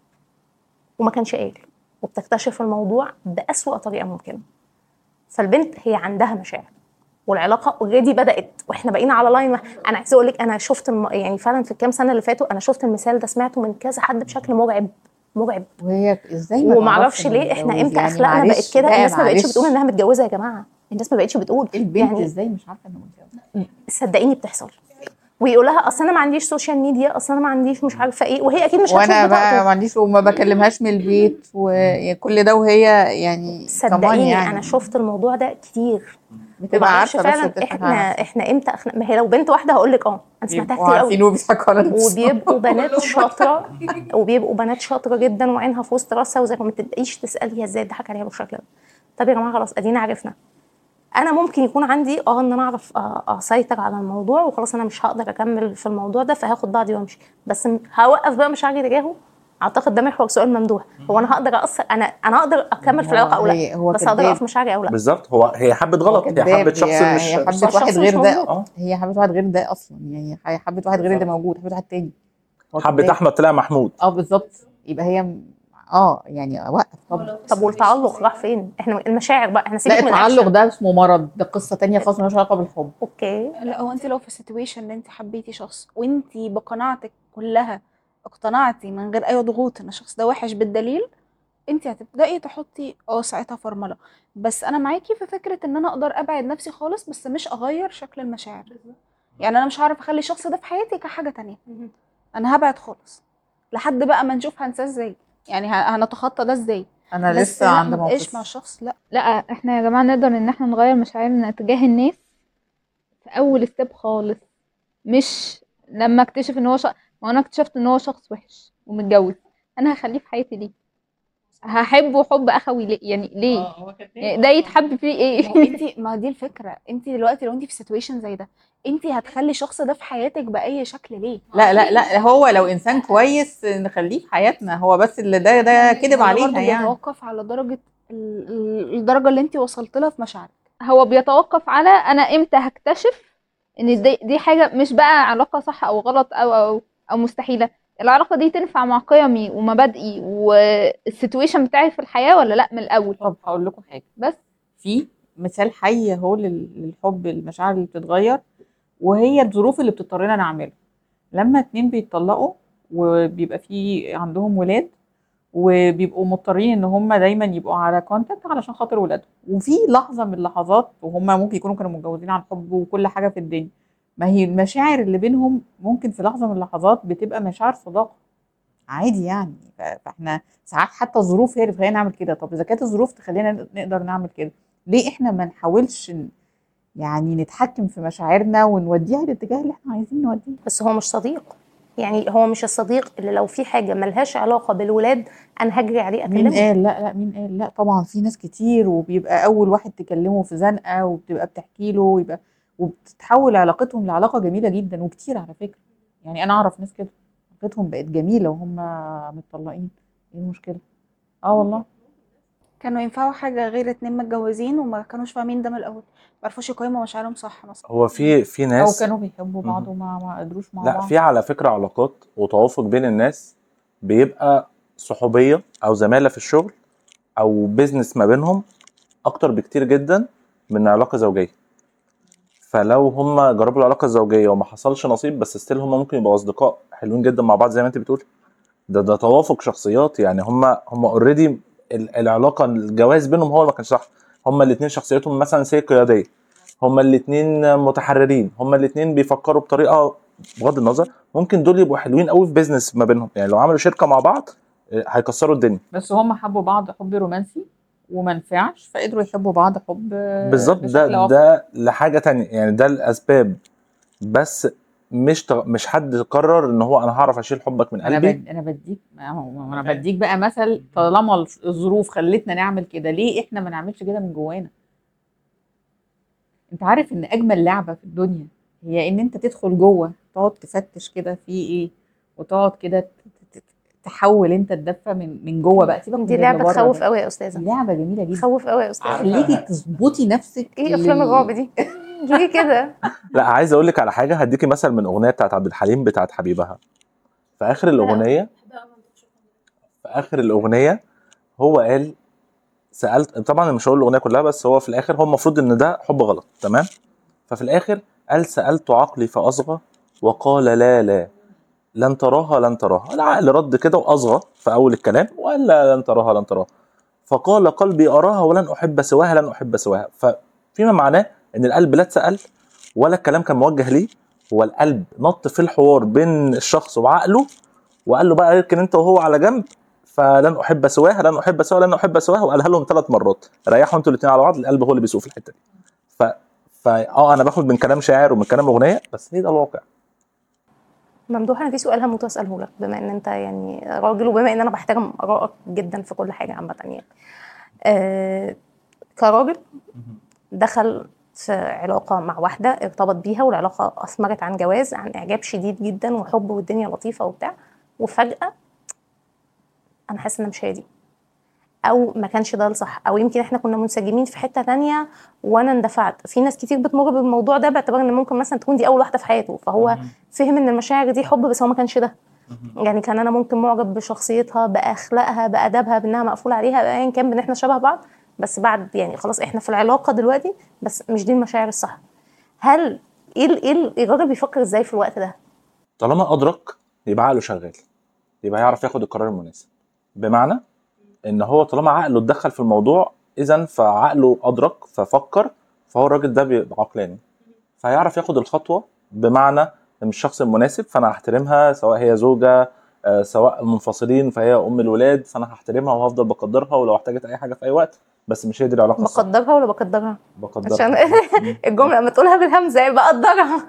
وما كانش قايل، وبتكتشف الموضوع بأسوأ طريقه ممكنه. فالبنت هي عندها مشاعر والعلاقه اوريدي بدات واحنا بقينا على لاين. انا عايزه اقول لك انا شفت الم... يعني فعلا في الكام سنه اللي فاتوا انا شفت المثال ده، سمعته من كذا حد بشكل مرعب مرعب. وهي ازاي ما وما تعرفش اعرفش انه ليه احنا متجوز؟ امتى يعني اخلاقنا بقت معلش كده. بقى، الناس ما بقتش معلش بتقول انها متجوزه يا جماعه، الناس ما بقتش بتقول. البنت يعني ازاي مش عارفه انه متجوز؟ صدقيني بتحصل، ويقول لها اصل انا ما عنديش سوشيال ميديا، اصل انا ما عنديش مش عارفه ايه، وهي اكيد مش هتشوف وانا بقى ما بطاقته. عنديش وما بكلمهاش من البيت وكل ده، وهي يعني كمان صدقيني يعني انا شفت الموضوع ده كتير. بتبقى ومعرفش عارفه بس فعلا بتضحك احنا على نفسها. احنا امتى أخلاق. ما هي لو بنت واحده هقول لك اه انا سمعتها بيبقوا كتير قوي. عارفين وبيضحكوا على نفسهم. وبيبقوا بنات شاطره وبيبقوا بنات شاطره جدا وعينها في وسط راسها، وزي ما تبقيش تسالي هي ازاي ضحك عليها بالشكل ده. طب يا جماعه خلاص ادينا عرفنا. انا ممكن يكون عندي اه ان انا اعرف آه، اسيطر على الموضوع وخلاص، انا مش هقدر اكمل في الموضوع ده فهاخد بعضي وامشي، بس م- هوقف بقى مشاعري تجاهه. اعتقد ده محور سؤال ممدوح. هو انا هقدر ااثر، انا انا اقدر اكمل في العلاقه او لا، هي- هو بس هقدر كداب. اقف مشاعري او لا. بالظبط، هو هي حبت هو غلط، هي كداب. حبت شخص هي مش هي بس حبت هو واحد الشخص غير مش ده. موجود. اه هي حبت واحد غير ده اصلا، يعني هي حبت واحد غير اللي موجود، حبت واحد تاني. هو حبت كداب. احمد طلع محمود. اه بالظبط. يبقى هي م- اه يعني وقف. طب طب والتعلق راح فين؟ احنا المشاعر بقى، احنا لا، سيبك من التعلق الاكشن. ده اسمه مرض، ده قصه تانية خالص مالهاش علاقه بالحب. اوكي. لا، هو انت لو في سيتويشن ان انت حبيتي شخص وانت بقناعتك كلها اقتنعتي من غير اي ضغوط ان الشخص ده وحش بالدليل، انت هتبداي تحطي اه ساعتها فرمله. بس انا معاكي في فكره ان انا اقدر ابعد نفسي خالص بس مش اغير شكل المشاعر. يعني انا مش هعرف اخلي الشخص ده في حياتي كحاجه تانية، انا هبعد خالص لحد بقى ما نشوف هنساه ازاي، يعني ه- هنتخطى ده ازاي. انا بس لسه لا، عند ما بقاش موقف. مع الشخص، لا. لا، احنا يا جماعه نقدر ان احنا نغير مشاعرنا تجاه الناس في اول ستيب خالص، مش لما اكتشف ان هو شخص. ما انا اكتشفت ان هو شخص وحش ومتجوز، انا هخليه في حياتي ليه؟ هحبه حب اخوي ليه؟ يعني ليه؟ يعني ده يتحب فيه ايه؟ ما هو انت ما دي الفكره، انت دلوقتي لو انت في سيتويشن زي ده انت هتخلي الشخص ده في حياتك باي شكل ليه؟ لا لا لا، هو لو انسان كويس نخليه في حياتنا، هو بس اللي ده ده كذب وده عليها برضه يعني. بيتوقف على درجه ال- ال- الدرجه اللي انت وصلت لها في مشاعرك. هو بيتوقف على انا امتى هكتشف ان دي, دي حاجه مش بقى علاقه صح او غلط او او او مستحيله. العلاقه دي تنفع مع قيمي ومبادئي والسيتويشن بتاعي في الحياه ولا لا من الاول؟ طب هقول لكم حاجه، بس في مثال حي اهو لل- للحب، المشاعر اللي بتتغير، وهي الظروف اللي بتضطرنا نعملها. لما اتنين بيتطلقوا وبيبقى في عندهم ولاد، وبيبقوا مضطرين ان هم دايما يبقوا على كونتاكت علشان خاطر ولادهم، وفي لحظه من اللحظات وهم ممكن يكونوا كانوا متجوزين عن حب وكل حاجه في الدنيا، ما هي المشاعر اللي بينهم ممكن في لحظه من اللحظات بتبقى مشاعر صداقه عادي يعني. ف- فاحنا ساعات حتى الظروف هي اللي بتخلينا نعمل كده. طب اذا كانت الظروف تخلينا نقدر نعمل كده، ليه احنا ما نحاولش ن- يعني نتحكم في مشاعرنا ونوديها الاتجاه اللي احنا عايزين نوديه؟ بس هو مش صديق، يعني هو مش الصديق اللي لو في حاجه ملهاش علاقه بالولاد انا هجري عليه مين اكلمه. قال؟ لا لا، مين قال؟ لا طبعا، في ناس كتير وبيبقى اول واحد تكلمه في زنقه وبتبقى بتحكي له ويبقى وبتتحول علاقتهم لعلاقه جميله جدا، وكتير على فكره. يعني انا اعرف ناس كده علاقتهم بقت جميله وهم متطلقين. ايه المشكله؟ اه والله. كانوا ينفعوا حاجه غير اتنين متجوزين وما كانوش فاهمين ده من الاول، ما عرفوش يقيموا مشاعرهم صح مثلا. هو في في او ناس، كانوا بيحبوا بعض مهم. وما ما قدروش مع لا، بعض. في على فكرة علاقات وتوافق بين الناس بيبقى صحوبية أو زمالة في الشغل أو بيزنس ما بينهم أكتر بكتير جدا من علاقة زوجية. فلو هم جربوا العلاقة الزوجية وما حصلش نصيب، بس ستيل هم ممكن يبقوا أصدقاء حلوين جدا مع بعض زي ما أنت بتقول. ده ده توافق شخصيات، يعني هم هم اوريدي العلاقة الجواز بينهم هو ما كانش صح. هم الاتنين شخصيتهم مثلا سي قيادية، هما الاتنين متحررين، هما الاتنين بيفكروا بطريقه، بغض النظر ممكن دول يبقوا حلوين قوي في بيزنس ما بينهم، يعني لو عملوا شركه مع بعض آه، هيكسروا الدنيا. بس هم حبوا بعض حب رومانسي وما نفعش، فقدروا يحبوا بعض حب بالظبط، ده بشكل افضل. ده لحاجه تانية، يعني ده الاسباب، بس مش تغ... مش حد قرر ان هو انا هعرف اشيل حبك من انا قلبي. بد... انا بديك ما هو- ما انا بديك بقى مثل، طالما الظروف خلتنا نعمل كده، ليه احنا ما نعملش كده من جوانا؟ انت عارف ان اجمل لعبه في الدنيا هي ان انت تدخل جوه تقعد تفتش كده في ايه، وتقعد كده ت- ت- ت- تحول انت الدفه من من جوه بقى، سيبك من دي اللي لعبه بره تخوف ده. قوي يا دي استاذه، لعبه جميله جدا، تخوف قوي يا استاذه. خليكي تظبطي نفسك. ايه افلام لل- الرعب دي؟ ليه كده؟ لا، عايز اقول لك على حاجه، هديكي مثل من اغنيه بتاعت عبد الحليم بتاعت حبيبها. في اخر الاغنيه في اخر الاغنيه هو قال سالت، طبعا أنا مش هقول الاغنيه كلها، بس هو في الاخر هو المفروض ان ده حب غلط، تمام؟ ففي الاخر قال سالت عقلي فاصغى وقال لا لا لن تراها لن تراها. العقل رد كده واصغى في اول الكلام وقال لا لن تراها لن تراها. فقال قلبي اراها ولن احب سواها لن احب سواها. ففيما معناه ان القلب لا اتسال ولا الكلام كان موجه ليه، هو القلب نط في الحوار بين الشخص وعقله وقال له بقى اركن انت وهو على جنب، فلن احب سواها لن احب سواها لن احب سواها، وقالها لهم ثلاث مرات. ريحوا انتوا الاثنين على بعض، القلب هو اللي بيسوق في الحته دي. ف فا اه انا باخد من كلام شاعر ومن كلام اغنيه، بس هي ده الواقع. ممدوح، انا في سؤال هموت اساله لك، بما ان انت يعني راجل وبما ان انا بحترم ارائك جدا في كل حاجه عامه يعني. آه كراجل دخل في علاقه مع واحده، ارتبط بيها والعلاقه اثمرت عن جواز، عن اعجاب شديد جدا وحب والدنيا لطيفه وبتاع، وفجاه انا حاسه ان مش هي دي، او ما كانش ده الصح، او يمكن احنا كنا منسجمين في حته تانية وانا اندفعت. في ناس كتير بتمر بالموضوع ده باعتبار ان ممكن مثلا تكون دي اول واحده في حياته، فهو فهم ان المشاعر دي حب، بس هو ما كانش ده. يعني كان انا ممكن معجب بشخصيتها، باخلاقها، بادبها، بانها مقفوله عليها، ايا كان، بان احنا شبه بعض، بس بعد يعني خلاص احنا في العلاقه دلوقتي، بس مش دي المشاعر الصح. هل ايه ال- ايه الراجل بيفكر ازاي في الوقت ده؟ طالما ادرك يبقى عقله شغال، يبقى يعرف ياخد القرار المناسب. بمعنى ان هو طالما عقله اتدخل في الموضوع، اذا فعقله ادرك ففكر، فهو الراجل ده بيبقى عقلاني، فهيعرف ياخد الخطوه. بمعنى ان الشخص المناسب فانا هحترمها، سواء هي زوجه آه، سواء منفصلين فهي ام الولاد، فانا هحترمها وهفضل بقدرها، ولو احتاجت اي حاجه في اي وقت، بس مش هي دي العلاقه الصح. بقدرها ولا بقدرها؟ بقدرها. عشان الجمله لما تقولها بالهمزه بقدرها.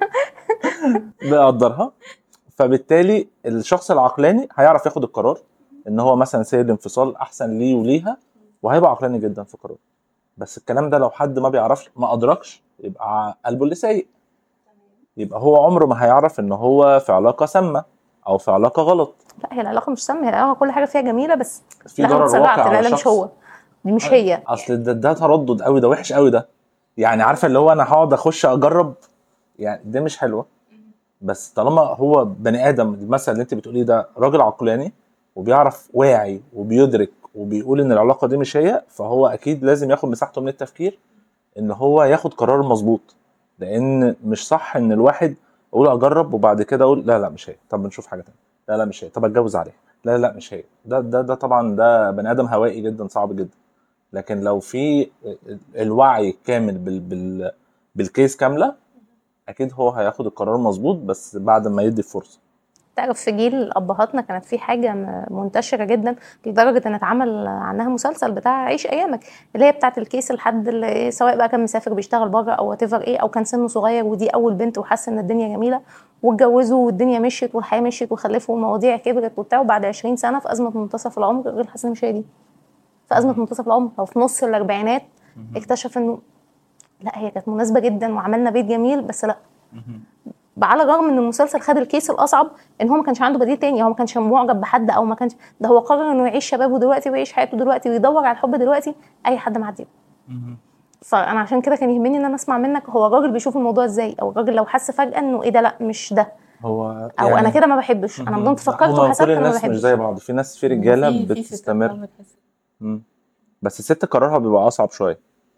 بقدرها. فبالتالي الشخص العقلاني هيعرف ياخد القرار ان هو مثلا سير الانفصال احسن ليه وليها، وهيبقى عقلاني جدا في قراره. بس الكلام ده لو حد ما بيعرفش، ما ادركش، يبقى قلبه اللي سايق، يبقى هو عمره ما هيعرف ان هو في علاقه سامه او في علاقه غلط. لا، هي العلاقه مش سامه، هي العلاقه كل حاجه فيها جميله، بس في لا انا ضرر اتسرعت، واقع على لا لا مش الشخص. هو، دي مش هي. اصل ده, ده تردد قوي، ده وحش قوي ده. يعني عارفه اللي هو انا هقعد اخش اجرب، يعني ده مش حلوه. بس طالما هو بني ادم، المثل اللي انت بتقوليه ده راجل عقلاني وبيعرف، واعي وبيدرك وبيقول ان العلاقه دي مش هي، فهو اكيد لازم ياخد مساحته من التفكير ان هو ياخد قرار مظبوط. لان مش صح ان الواحد اقول اجرب وبعد كده اقول لا لا مش هي، طب نشوف حاجه تانية، لا لا مش هي، طب اتجوز عليها، لا لا مش هي. ده ده ده طبعا ده بني ادم هوائي جدا، صعب جدا. لكن لو في الوعي الكامل بال بال بالكيس كامله، اكيد هو هياخد القرار مظبوط، بس بعد ما يدي فرصه. تعرف في جيل ابهاتنا كانت في حاجه منتشره جدا لدرجه ان اتعمل عنها مسلسل بتاع عيش ايامك، اللي هي بتاعه الكيس، الحد اللي سواء بقى كان مسافر بيشتغل بره او وات ايه، او كان سنه صغير ودي اول بنت وحس ان الدنيا جميله واتجوزوا والدنيا مشيت والحياه مشيت وخلفوا والمواضيع كبرت وبتاع، وبعد عشرين سنه في ازمه منتصف العمر غير حاسس ان مش هي دي، في ازمه منتصف العمر او في نص الاربعينات اكتشف انه لا هي كانت مناسبه جدا وعملنا بيت جميل، بس لا، على الرغم ان المسلسل خد الكيس الاصعب ان هو ما كانش عنده بديل تاني، هو ما كانش معجب بحد او ما كانش، ده هو قرر انه يعيش شبابه دلوقتي ويعيش حياته دلوقتي ويدور على الحب دلوقتي اي حد معديه. فانا عشان كده كان يهمني ان انا اسمع منك هو الراجل بيشوف الموضوع ازاي، او الراجل لو حس فجاه انه ايه ده لا مش ده، هو او يعني انا كده ما بحبش، انا فضلت فكرت وحسبت كل انا ما الناس بحبش. مش زي بعض، في ناس، في رجاله في- في ستات بتستمر. فعلا بتحس. مم. بس الست قرارها بيبقى اصعب شويه،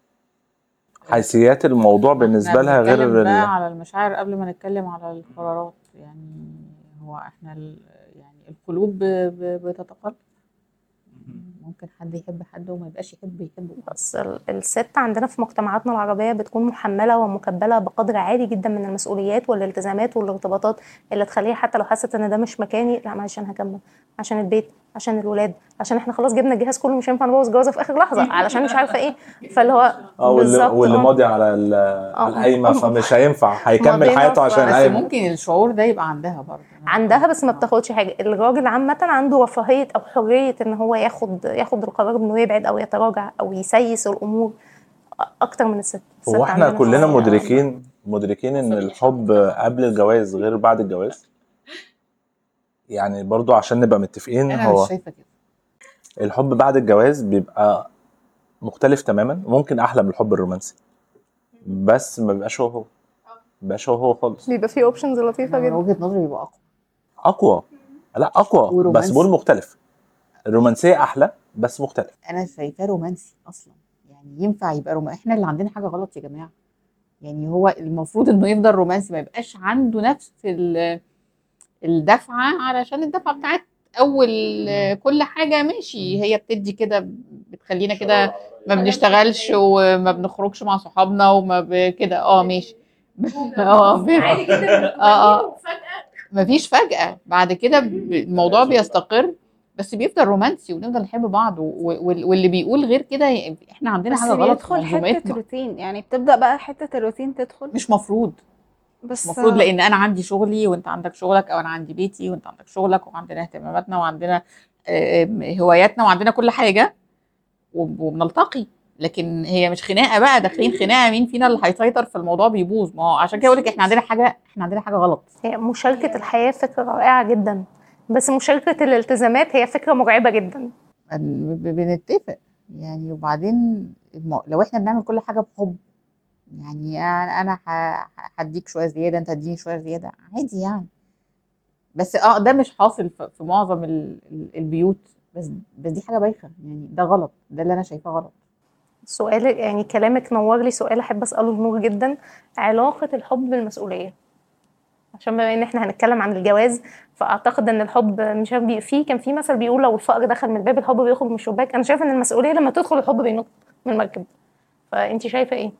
حيثيات الموضوع بالنسبه لها غير بنتكلم ال... بقى على المشاعر قبل ما نتكلم على القرارات. يعني هو احنا ال- يعني القلوب ب- ب- بتتقلب، ممكن حد يحب حد وما يبقاش يحب يحبه. بس ال- الست عندنا في مجتمعاتنا العربية بتكون محملة ومكبلة بقدر عالي جدا من المسؤوليات والالتزامات والارتباطات اللي تخليها حتى لو حست ان ده مش مكاني، لا معلش انا هكمل عشان البيت، عشان الولاد، عشان احنا خلاص جبنا الجهاز كله، مش هينفع نبوظ جوازه في اخر لحظة علشان مش عارفة ايه. فاللي هو اه واللي, بالظبط واللي اه ماضي على ال- على القايمه، فمش هينفع هيكمل ماضينا حياته ف- عشان بس القايمه. ممكن الشعور ده يبقى عندها برضه. عندها بس ما بتاخدش حاجة. الراجل عامة عنده رفاهية او حرية ان هو ياخد ياخد القرار انه يبعد او يتراجع او يسيس الامور اكتر من الست. الست هو احنا عندنا كلنا شوية- مدركين مدركين ان الحب قبل الجواز غير بعد الجواز. يعني برضو عشان نبقى متفقين، انا هو مش شايفه كده. الحب بعد الجواز بيبقى مختلف تماما، ممكن احلى من الحب الرومانسي، بس ما بيبقاش هو هو ما بيبقاش هو هو خالص. بيبقى فيه اوبشنز لطيفة من جدا. وجهه نظري بيبقى اقوى. اقوى، لا اقوى، بس ورومانسي. بقول مختلف. الرومانسيه احلى بس مختلف. انا شايفاه رومانسي اصلا، يعني ينفع يبقى رومانسي؟ احنا اللي عندنا حاجه غلط يا جماعه. يعني هو المفروض انه يفضل رومانسي، ما يبقاش عنده نفس ال- الدفعه، علشان الدفعه بتاعت اول كل حاجه ماشي، هي بتدي كده، بتخلينا كده ما بنشتغلش وما بنخرجش مع صحابنا وما ب- كده اه ماشي. اه ب- اه اه مفيش فجأة بعد كده ب- الموضوع بيستقر، بس بيفضل رومانسي ونفضل نحب بعض، و- وال- واللي بيقول غير كده ي- احنا عندنا بس حاجة غلط في بيدخل حتة منظومتنا. روتين، يعني بتبدأ بقى حتة الروتين تدخل. مش مفروض بس المفروض، لان انا عندي شغلي وانت عندك شغلك، او انا عندي بيتي وانت عندك شغلك، وعندنا اهتماماتنا وعندنا آه، آه، هواياتنا وعندنا كل حاجة، وب- وبنلتقي. لكن هي مش خناقة بقى، داخلين خناقة مين فينا اللي هيسيطر في الموضوع بيبوظ. ما هو عشان كده بقول لك احنا عندنا حاجة احنا عندنا حاجة غلط. هي مشاركة الحياة فكرة رائعة جدا، بس مشاركه الالتزامات هي فكره مرعبه جدا. ب- ب- بنتفق يعني. وبعدين الم- لو احنا بنعمل كل حاجه بحب، يعني انا أنا ه- هديك شويه زياده، انت تديني شويه زياده، عادي يعني. بس اه ده مش حاصل في في معظم ال- ال- البيوت. بس بس دي حاجه بايخه يعني، ده غلط، ده اللي انا شايفاه غلط. سؤال يعني كلامك نور لي سؤال احب اساله لنور جدا. علاقه الحب بالمسؤوليه، عشان بما ان احنا هنتكلم عن الجواز، فاعتقد ان الحب مش عارف بي- في كان في مثل بيقول لو الفقر دخل من الباب الحب بيخرج من الشباك. انا شايفه ان المسؤوليه لما تدخل الحب بينط من المركب. فانت شايفه ايه؟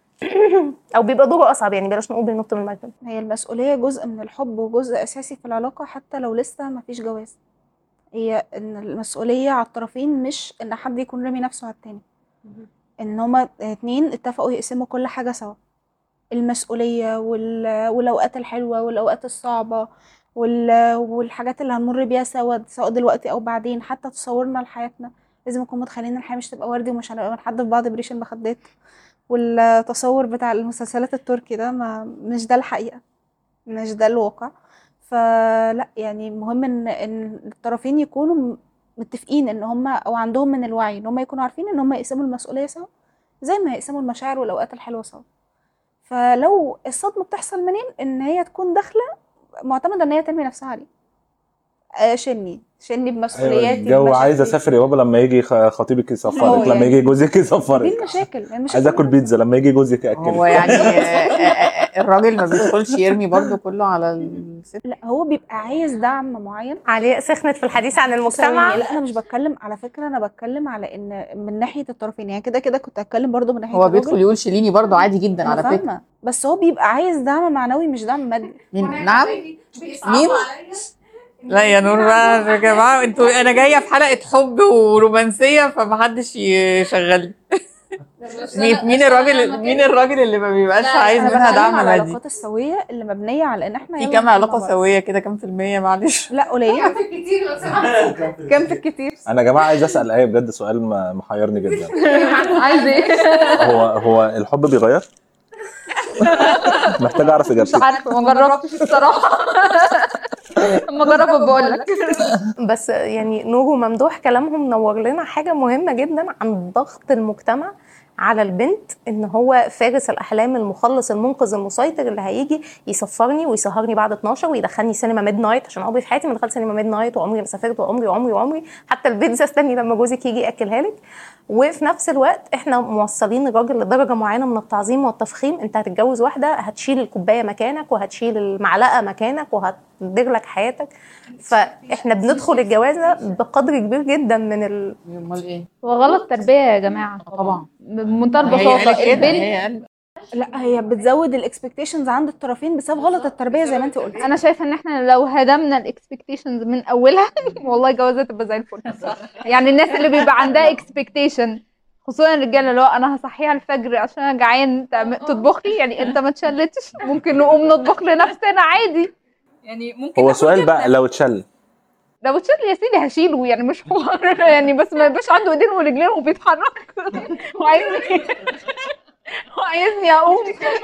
او بيبقى دوره اصعب، يعني بلاش نقول بينط من المركب. هي المسؤولية جزء من الحب وجزء أساسي في العلاقة حتى لو لسه مفيش جواز. هي إن المسؤولية على الطرفين، مش إن حد يكون رامي نفسه على التاني. إن هما اتنين اتفقوا يقسموا كل حاجة سوا، المسؤولية وال... والأوقات الحلوة والأوقات الصعبة وال... والحاجات اللي هنمر بيها سوا، سواء دلوقتي أو بعدين. حتى تصورنا لحياتنا لازم نكون متخيلين الحياة مش تبقى وردي ومش هنبقى بنحدف بعض بريش المخدات. والتصور بتاع المسلسلات التركي ده ما مش ده الحقيقة، مش ده الواقع. فلا يعني مهم ان ان الطرفين يكونوا م- متفقين ان هم او عندهم من الوعي ان هم يكونوا عارفين ان هم يقسموا المسؤولية سوا، زي ما يقسموا المشاعر والاوقات الحلوة سوا. فلو الصدمة بتحصل منين؟ ان هي تكون داخلة معتمدة ان هي ترمي نفسها عليه. آه، شني شني ايوه بمسؤولياتي الجو عايز بمشاكلي. اسافر يا بابا لما يجي خ- خطيبك اه يسفرك، لما يعني يجي جوزك دي يسفرك، المشاكل المشاكل عايز اكل كلها بيتزا بتبقى لما يجي جوزك هو ياكلك. يعني آه، آه، آه، الراجل ما بيدخلش يرمي برضو كله على الست. لا، هو بيبقى عايز دعم معين. علياء سخنت في الحديث عن ثواني، المجتمع. لا انا مش بتكلم على فكره، انا بتكلم على ان من ناحيه الطرفين. يعني كده كده كنت هتكلم برضو من ناحيه هو بيدخل الراجل. يقول شيليني برضو عادي جدا انا على فكره. فاهمه، بس هو بيبقى عايز دعم معنوي مش دعم مادي. مين؟ نعم. مين؟ لا يا نور بقى يا جماعه، انتوا انا جايه في حلقه حب ورومانسيه فمحدش يشغلني. مين مين الراجل مين الراجل اللي ما بيبقاش عايز انا منها بتكلم دعم على مادي؟ العلاقات السويه اللي مبنيه على ان احنا في يلا كام نكون علاقه مع بعض. سويه كده؟ كام في المية معلش؟ لا قليل. كام في الكتير. انا يا جماعه عايز اسال ايه بجد سؤال م- محيرني جدا. عايز ايه؟ هو هو الحب بيغير؟ محتاج اعرف مش اجابتك. عارفه، ما جربتش الصراحه. اما اجرب بقول لك. بس يعني نور وممدوح كلامهم نور لنا حاجة مهمة جدا عن ضغط المجتمع على البنت، ان هو فارس الاحلام المخلص المنقذ المسيطر اللي هيجي يسفرني ويسهرني بعد اتناشر ويدخلني سينما ميد نايت، عشان عمري في حياتي ما دخلت سينما ميد نايت، وعمري ما سافرت، وعمري وعمري وعمري حتى البيتزا استني لما جوزك يجي ياكلها لك. وفي نفس الوقت احنا موصلين الراجل لدرجه معينه من التعظيم والتفخيم. انت هتتجوز واحده هتشيل الكوبايه مكانك وهتشيل المعلقه مكانك وهتدير لك حياتك. فاحنا بندخل الجوازه بقدر كبير جدا من ال... امال ايه؟ هو غلط تربيه يا جماعه طبعا بمنتهى هي قالت البساطه. كده، البنت هي قالت لا، هي بتزود الاكسبكتيشنز عند الطرفين بسبب غلط التربيه زي ما انت قلتي. انا شايفه ان احنا لو هدمنا الاكسبكتيشنز من اولها والله جوازها تبقى زي الفل. يعني الناس اللي بيبقى عندها اكسبكتيشن، خصوصا الرجاله، اللي هو انا هصحيها الفجر عشان انا جعان تعم- تطبخ لي، يعني انت ما تشلتش، ممكن نقوم نطبخ لنفسنا عادي. يعني ممكن هو سؤال بقى لو اتشل لو تشيل يا سيدي هشيله، يعني مش حوار يعني، بس ما يبقاش عنده ايدين ورجلين وبيتحرك وعايزني وعايزني اقوم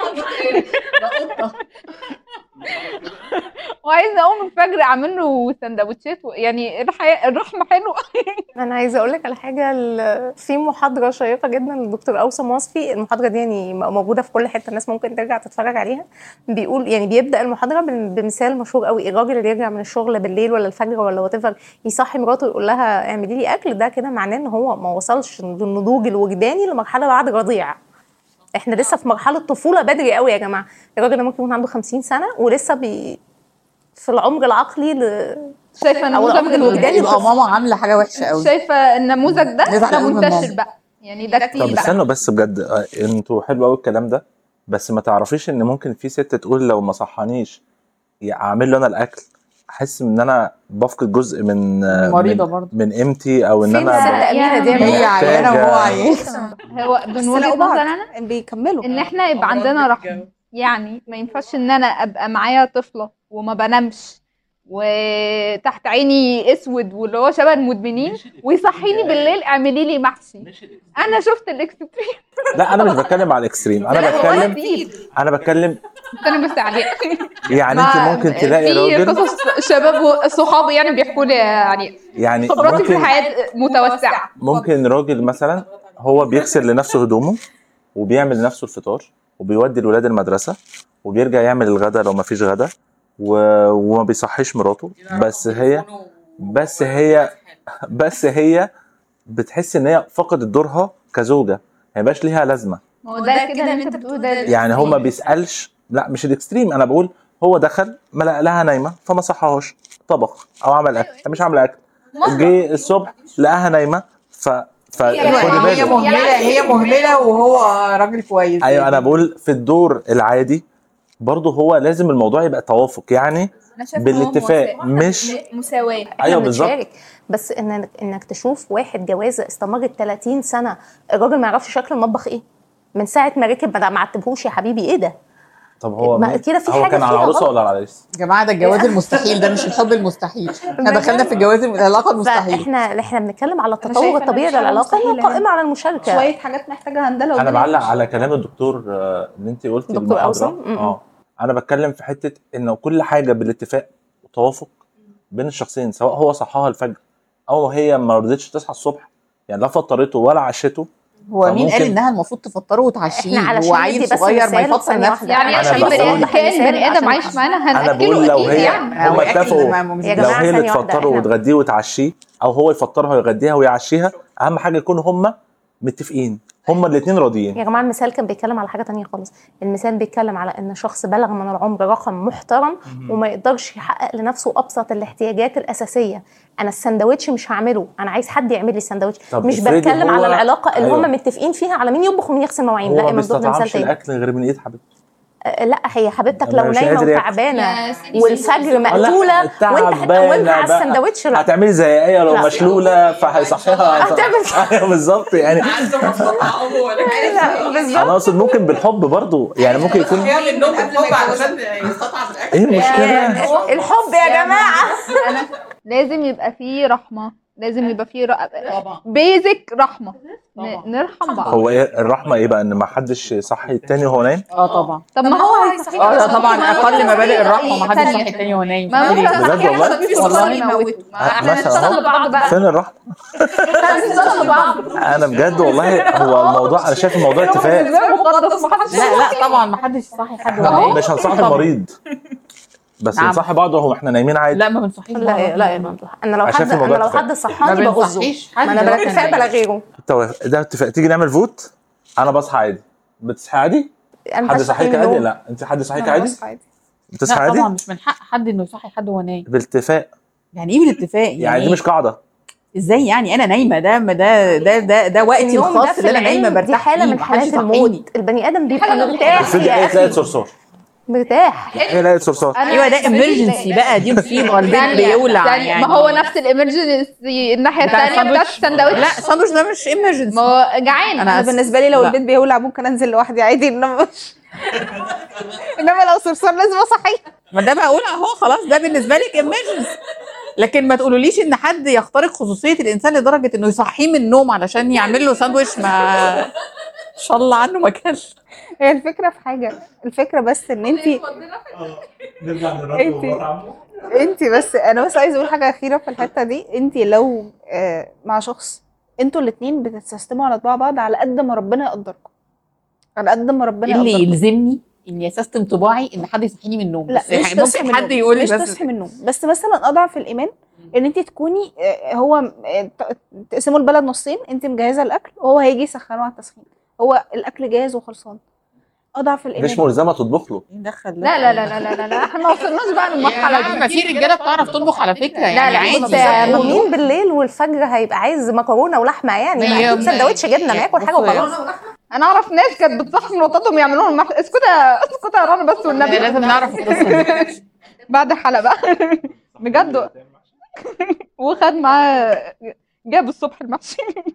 وعايزني اقوم الفجر اعمل له سندوتشات و- يعني الحياه الرحمه حلوه. انا عايزه اقول لك على حاجه. ال- في محاضره شيقه جدا للدكتور اوسم وصفي، المحاضره دي يعني موجوده في كل حته، الناس ممكن ترجع تتفرج عليها. بيقول يعني بيبدا المحاضره بم- بمثال مشهور قوي. الراجل اللي يرجع من الشغل بالليل ولا الفجر ولا وات يصحي مراته يقول لها اعملي لي اكل، ده كده معناه ان هو ما وصلش للنضوج الوجداني لمرحله بعد رضيع. احنا لسه في مرحله طفوله بدري قوي يا جماعه. الراجل ده ممكن يكون عنده خمسين سنه ولسه بي في العمر العقلي ل... شايفه او العمر النموذج الوجداني يبقى للطفل. ماما عامله حاجه وحشه قوي. شايفه النموذج ده نزعل ده قوي من منتشر ماما. بقى، يعني ده طب كتير بقى. استنوا بس بجد، آه، انتوا حلو قوي الكلام ده، بس ما تعرفيش ان ممكن في ست تقول لو ما صحانيش اعمل له انا الاكل، احس ان انا بفقد جزء من آه، مريضه من, برضه. من قيمتي، او ان فين انا الست ب- امينه دي يا هي جماعة؟ عيانه وهو محتاجة- عيان. هو بس من وجهه لقوا بعض نظر انا بيكملوا. ان احنا يبقى عندنا رحمه. يعني ما ينفعش ان انا ابقى معايا طفله وما بنامش وتحت عيني اسود واللي هو شبه المدمنين ويصحيني بالليل اعملي لي محشي. انا شفت الاكستريم. لا انا مش بتكلم على الاكستريم، انا بتكلم انا بتكلم استني بس عليه. يعني انت ما- ممكن تلاقي في راجل قصص شباب صحابي يعني بيحكوا لي يعني يعني خبراتي في ممكن الحياه متوسعه. ممكن راجل مثلا هو بيغسل لنفسه هدومه وبيعمل لنفسه الفطار وبيودي الولاد المدرسة وبيرجع يعمل الغدا لو ما فيش غدا و... وما بيصحيش مراته، بس هي بس هي بس هي بتحس ان هي فقدت دورها كزوجة، ما يبقاش ليها لازمة. ما هو ده كده اللي انت بتقوله ده يعني هو ما بيسألش، لا مش الاكستريم، انا بقول هو دخل ما لقاها نايمة فما صحاهاش، طبخ او عمل اكل، مش عامل اكل، جه الصبح لقاها نايمة ف ف خدي يعني هي بالك. مهمله هي مهمله وهو راجل كويس. ايوه انا بقول في الدور العادي برضه هو لازم الموضوع يبقى توافق، يعني بالاتفاق مش مساواه. ايوه احنا بالظبط. بنشارك، بس انك انك تشوف واحد جوازه استمرت ثلاثين سنه الراجل ما يعرفش شكل المطبخ ايه من ساعه ما ركب، ما ما عتبهوش يا حبيبي ايه ده. طب هو ما مين؟ كده في هو حاجة كان على فيها العروسه غلط. ولا على العريس؟ يا جماعه ده الجواز المستحيل، ده مش الحب المستحيل، احنا دخلنا في الجواز العلاقه المستحيل. فاحنا احنا بنتكلم على شايفة التطور إن الطبيعي مفيش حاجة للعلاقه مستحيلة اللي قائمه على المشاركه. شويه حاجات محتاجه هندله انا والدنيا بعلق ماشية. على كلام الدكتور آه، اللي انت قلتي دكتور المحاضره. أوسم. م-م. اه انا بتكلم في حته انه كل حاجه بالاتفاق وتوافق بين الشخصين، سواء هو صحاها الفجر او هي ما رضتش تصحى الصبح، يعني لا فطرته ولا عشته. هو مين قال فممكن- انها المفروض تفطره وتعشيه؟ احنا علشان هو ندي عيل بس صغير ما مثال يفطر ثانية نفسه. واحدة. يعني أنا عشان بقول- بني كائن بني ادم عشان- عايش معانا انا هناكله بقول لو اكيد هي يعني. هو هم أكل اتفقوا ما- مش يا لو جماعة هي اللي ثانية واحدة، تفطره إحنا- وتغديه وتعشيه او هو يفطرها ويغديها ويعشيها، اهم حاجه يكونوا هم متفقين، هم الاثنين راضيين. يا جماعه المثال كان بيتكلم على حاجه تانية خالص. المثال بيتكلم على ان شخص بلغ من العمر رقم محترم وما يقدرش يحقق لنفسه ابسط الاحتياجات الاساسيه. انا السندوتش مش هعمله، انا عايز حد يعمل لي السندوتش. طب مش افرضي بتكلم هو- على العلاقه اللي أيوة. هم متفقين فيها على مين يطبخ ومين يغسل مواعين. لا هو يا ما ممدوح ده مثال بيستطعمش تاني. الاكل غير من ايد حبيبته. آه، لا هي حبيبتك أما لو مش نايمه قادر ياكل. وتعبانه والفجر مقتوله لا، وانت تعبانة هتقومها على بقى. السندوتش. لا هتعملي زي ايه لو لا. مشلوله فهيصحيها. هتعمل- ايوه بالظبط يعني. لا، بالظبط. انا اقصد ممكن بالحب برضو، يعني ممكن يكون من النوم الحب علشان يستطعم الاكل. ايه المشكله؟ الحب يا جماعه لازم يبقى فيه رحمه، لازم يبقى فيه ر... طبعا بيزك رحمه. طبعا. ن- نرحم بعض. هو ايه الرحمه؟ ايه بقى ان ما حدش يصحي التاني وهو نايم؟ اه طبعا طب ما هو هيصحي. اه طبعا اقل مبادئ الرحمه ما حدش ثانية. صحي التاني وهو نايم. ما ممكن بجد أصحي والله؟ حد في والله صرصار يموته. ما احنا مثلا نشتغل أهو. لبعض بقى. فين الرحمه؟ نشتغل لبعض. انا بجد والله هو الموضوع، انا شايف الموضوع اتفاق. مقدس ما حدش لا لا طبعا ما حدش صحي حد وهو نايم. مش هنصحي المريض بس نعم. نصحي بعض وهو احنا نايمين عادي. لا ما بنصحيش لا بعض. لا يا ممدوح، انا لو عشان حد في الموضوع انا لو اتفاق. حد ما صحاني بغزه. بنصحيش ما حد انا وهو بلا اتفاق نايم. بلا غيره. تو- ده اتفاق. تيجي نعمل فوت، انا بصحى عادي، بتصحي عادي؟ انا حد بصحى صحيك من عادي؟ النوم. لا انت حد صحيك أنا عادي؟ بصحى عادي. بتصحي لا عادي طبعا مش من حق حد انه يصحي حد وهو نايم. بالاتفاق. يعني ايه بالاتفاق؟ يعني, يعني دي مش قاعده. ازاي يعني انا نايمه؟ ده ده ده ده, ده وقتي النوم ده الخاص في اللي انا نايمه العلم دي برتاح حاله فيه، من ما حدش حالات يصحيني. الموت. البني ادم بيبقى مرتاح افرضي يا لقيت اخي، لقيت صرصار، مرتاح. ايه لقيت صرصار؟ ايوه ده امرجنسي بقى، دي مصيبه البيت بيولع ثانية. يعني. ما هو نفس الامرجنسي الناحيه بتاع الثانيه بتاعت الساندوتش. الساندوتش. لا ساندوتش ده مش امرجنسي. ما هو جعان. أنا انا بالنسبه لي لو لا. البيت بيولع ممكن انزل لوحدي عادي، انما مش انما لو صرصار لازم اصحيه. ما ده بقول اهو خلاص ده بالنسبه لك امرجنسي. لكن ما تقولوليش ان حد يخترق خصوصيه الانسان لدرجه انه يصحيه من النوم علشان يعمل له ساندوتش. ما ان شاء الله عنه ما كانش. هي الفكره في حاجه، الفكره بس ان انت انت انت بس انا بس عايزه اقول حاجه اخيره في الحته دي. انت لو آه، مع شخص انتوا الاثنين بتتسيستموا على طباع بعض، على قد ما ربنا يقدركم، على قد ما ربنا اللي يقدركم. يلزمني اني اسستم طباعي ان حد يصحيني من النوم. لا بس مش ممكن تصحي من حد النوم. يقول لي مش بس تصحي من النوم، بس مثلا اضعف الايمان ان انت تكوني آه، هو آه، ت- تقسموا البلد نصين، انت مجهزه الاكل وهو هيجي يسخنه على التسخين، هو الاكل جاهز وخلصان. اضعف الايمان. مش ملزمه تطبخ له. ندخل لا لا لا لا لا لا, لا. احنا ما وصلناش بقى للمرحله دي. ما في رجاله بتعرف تطبخ على فكره لا يعني لا عادي. بص، مين بالليل والفجر هيبقى عايز مكرونه ولحمه يعني؟ ما ما هي- اكيد سندوتش جبنه، ما ياكل حاجه بصوا يا- وخلاص. انا اعرف ناس كانت بتصحي مراتاتهم يعملوا لهم المحشي. اسكتي اسكتي يا رنا بس والنبي. لازم نعرف القصه دي. بعد الحلقه بقى بجد. وخد معاه جاب الصبح المحشي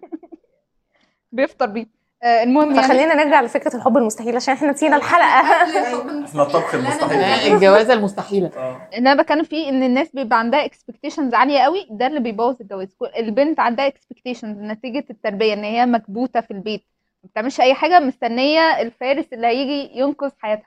بيفطر بيه. آه، المهم يعني فخلينا نرجع لفكره الحب المستحيل عشان احنا نسينا الحلقه. احنا الطبخ المستحيل. الجوازه المستحيله. اللي انا بتكلم فيه ان الناس بيبقى عندها اكسبكتيشنز عاليه قوي، ده اللي بيبوظ الجواز. البنت عندها اكسبكتيشنز نتيجه التربيه ان هي مكبوته في البيت، ما بتعملش اي حاجه، مستنيه الفارس اللي هيجي ينقذ حياتها.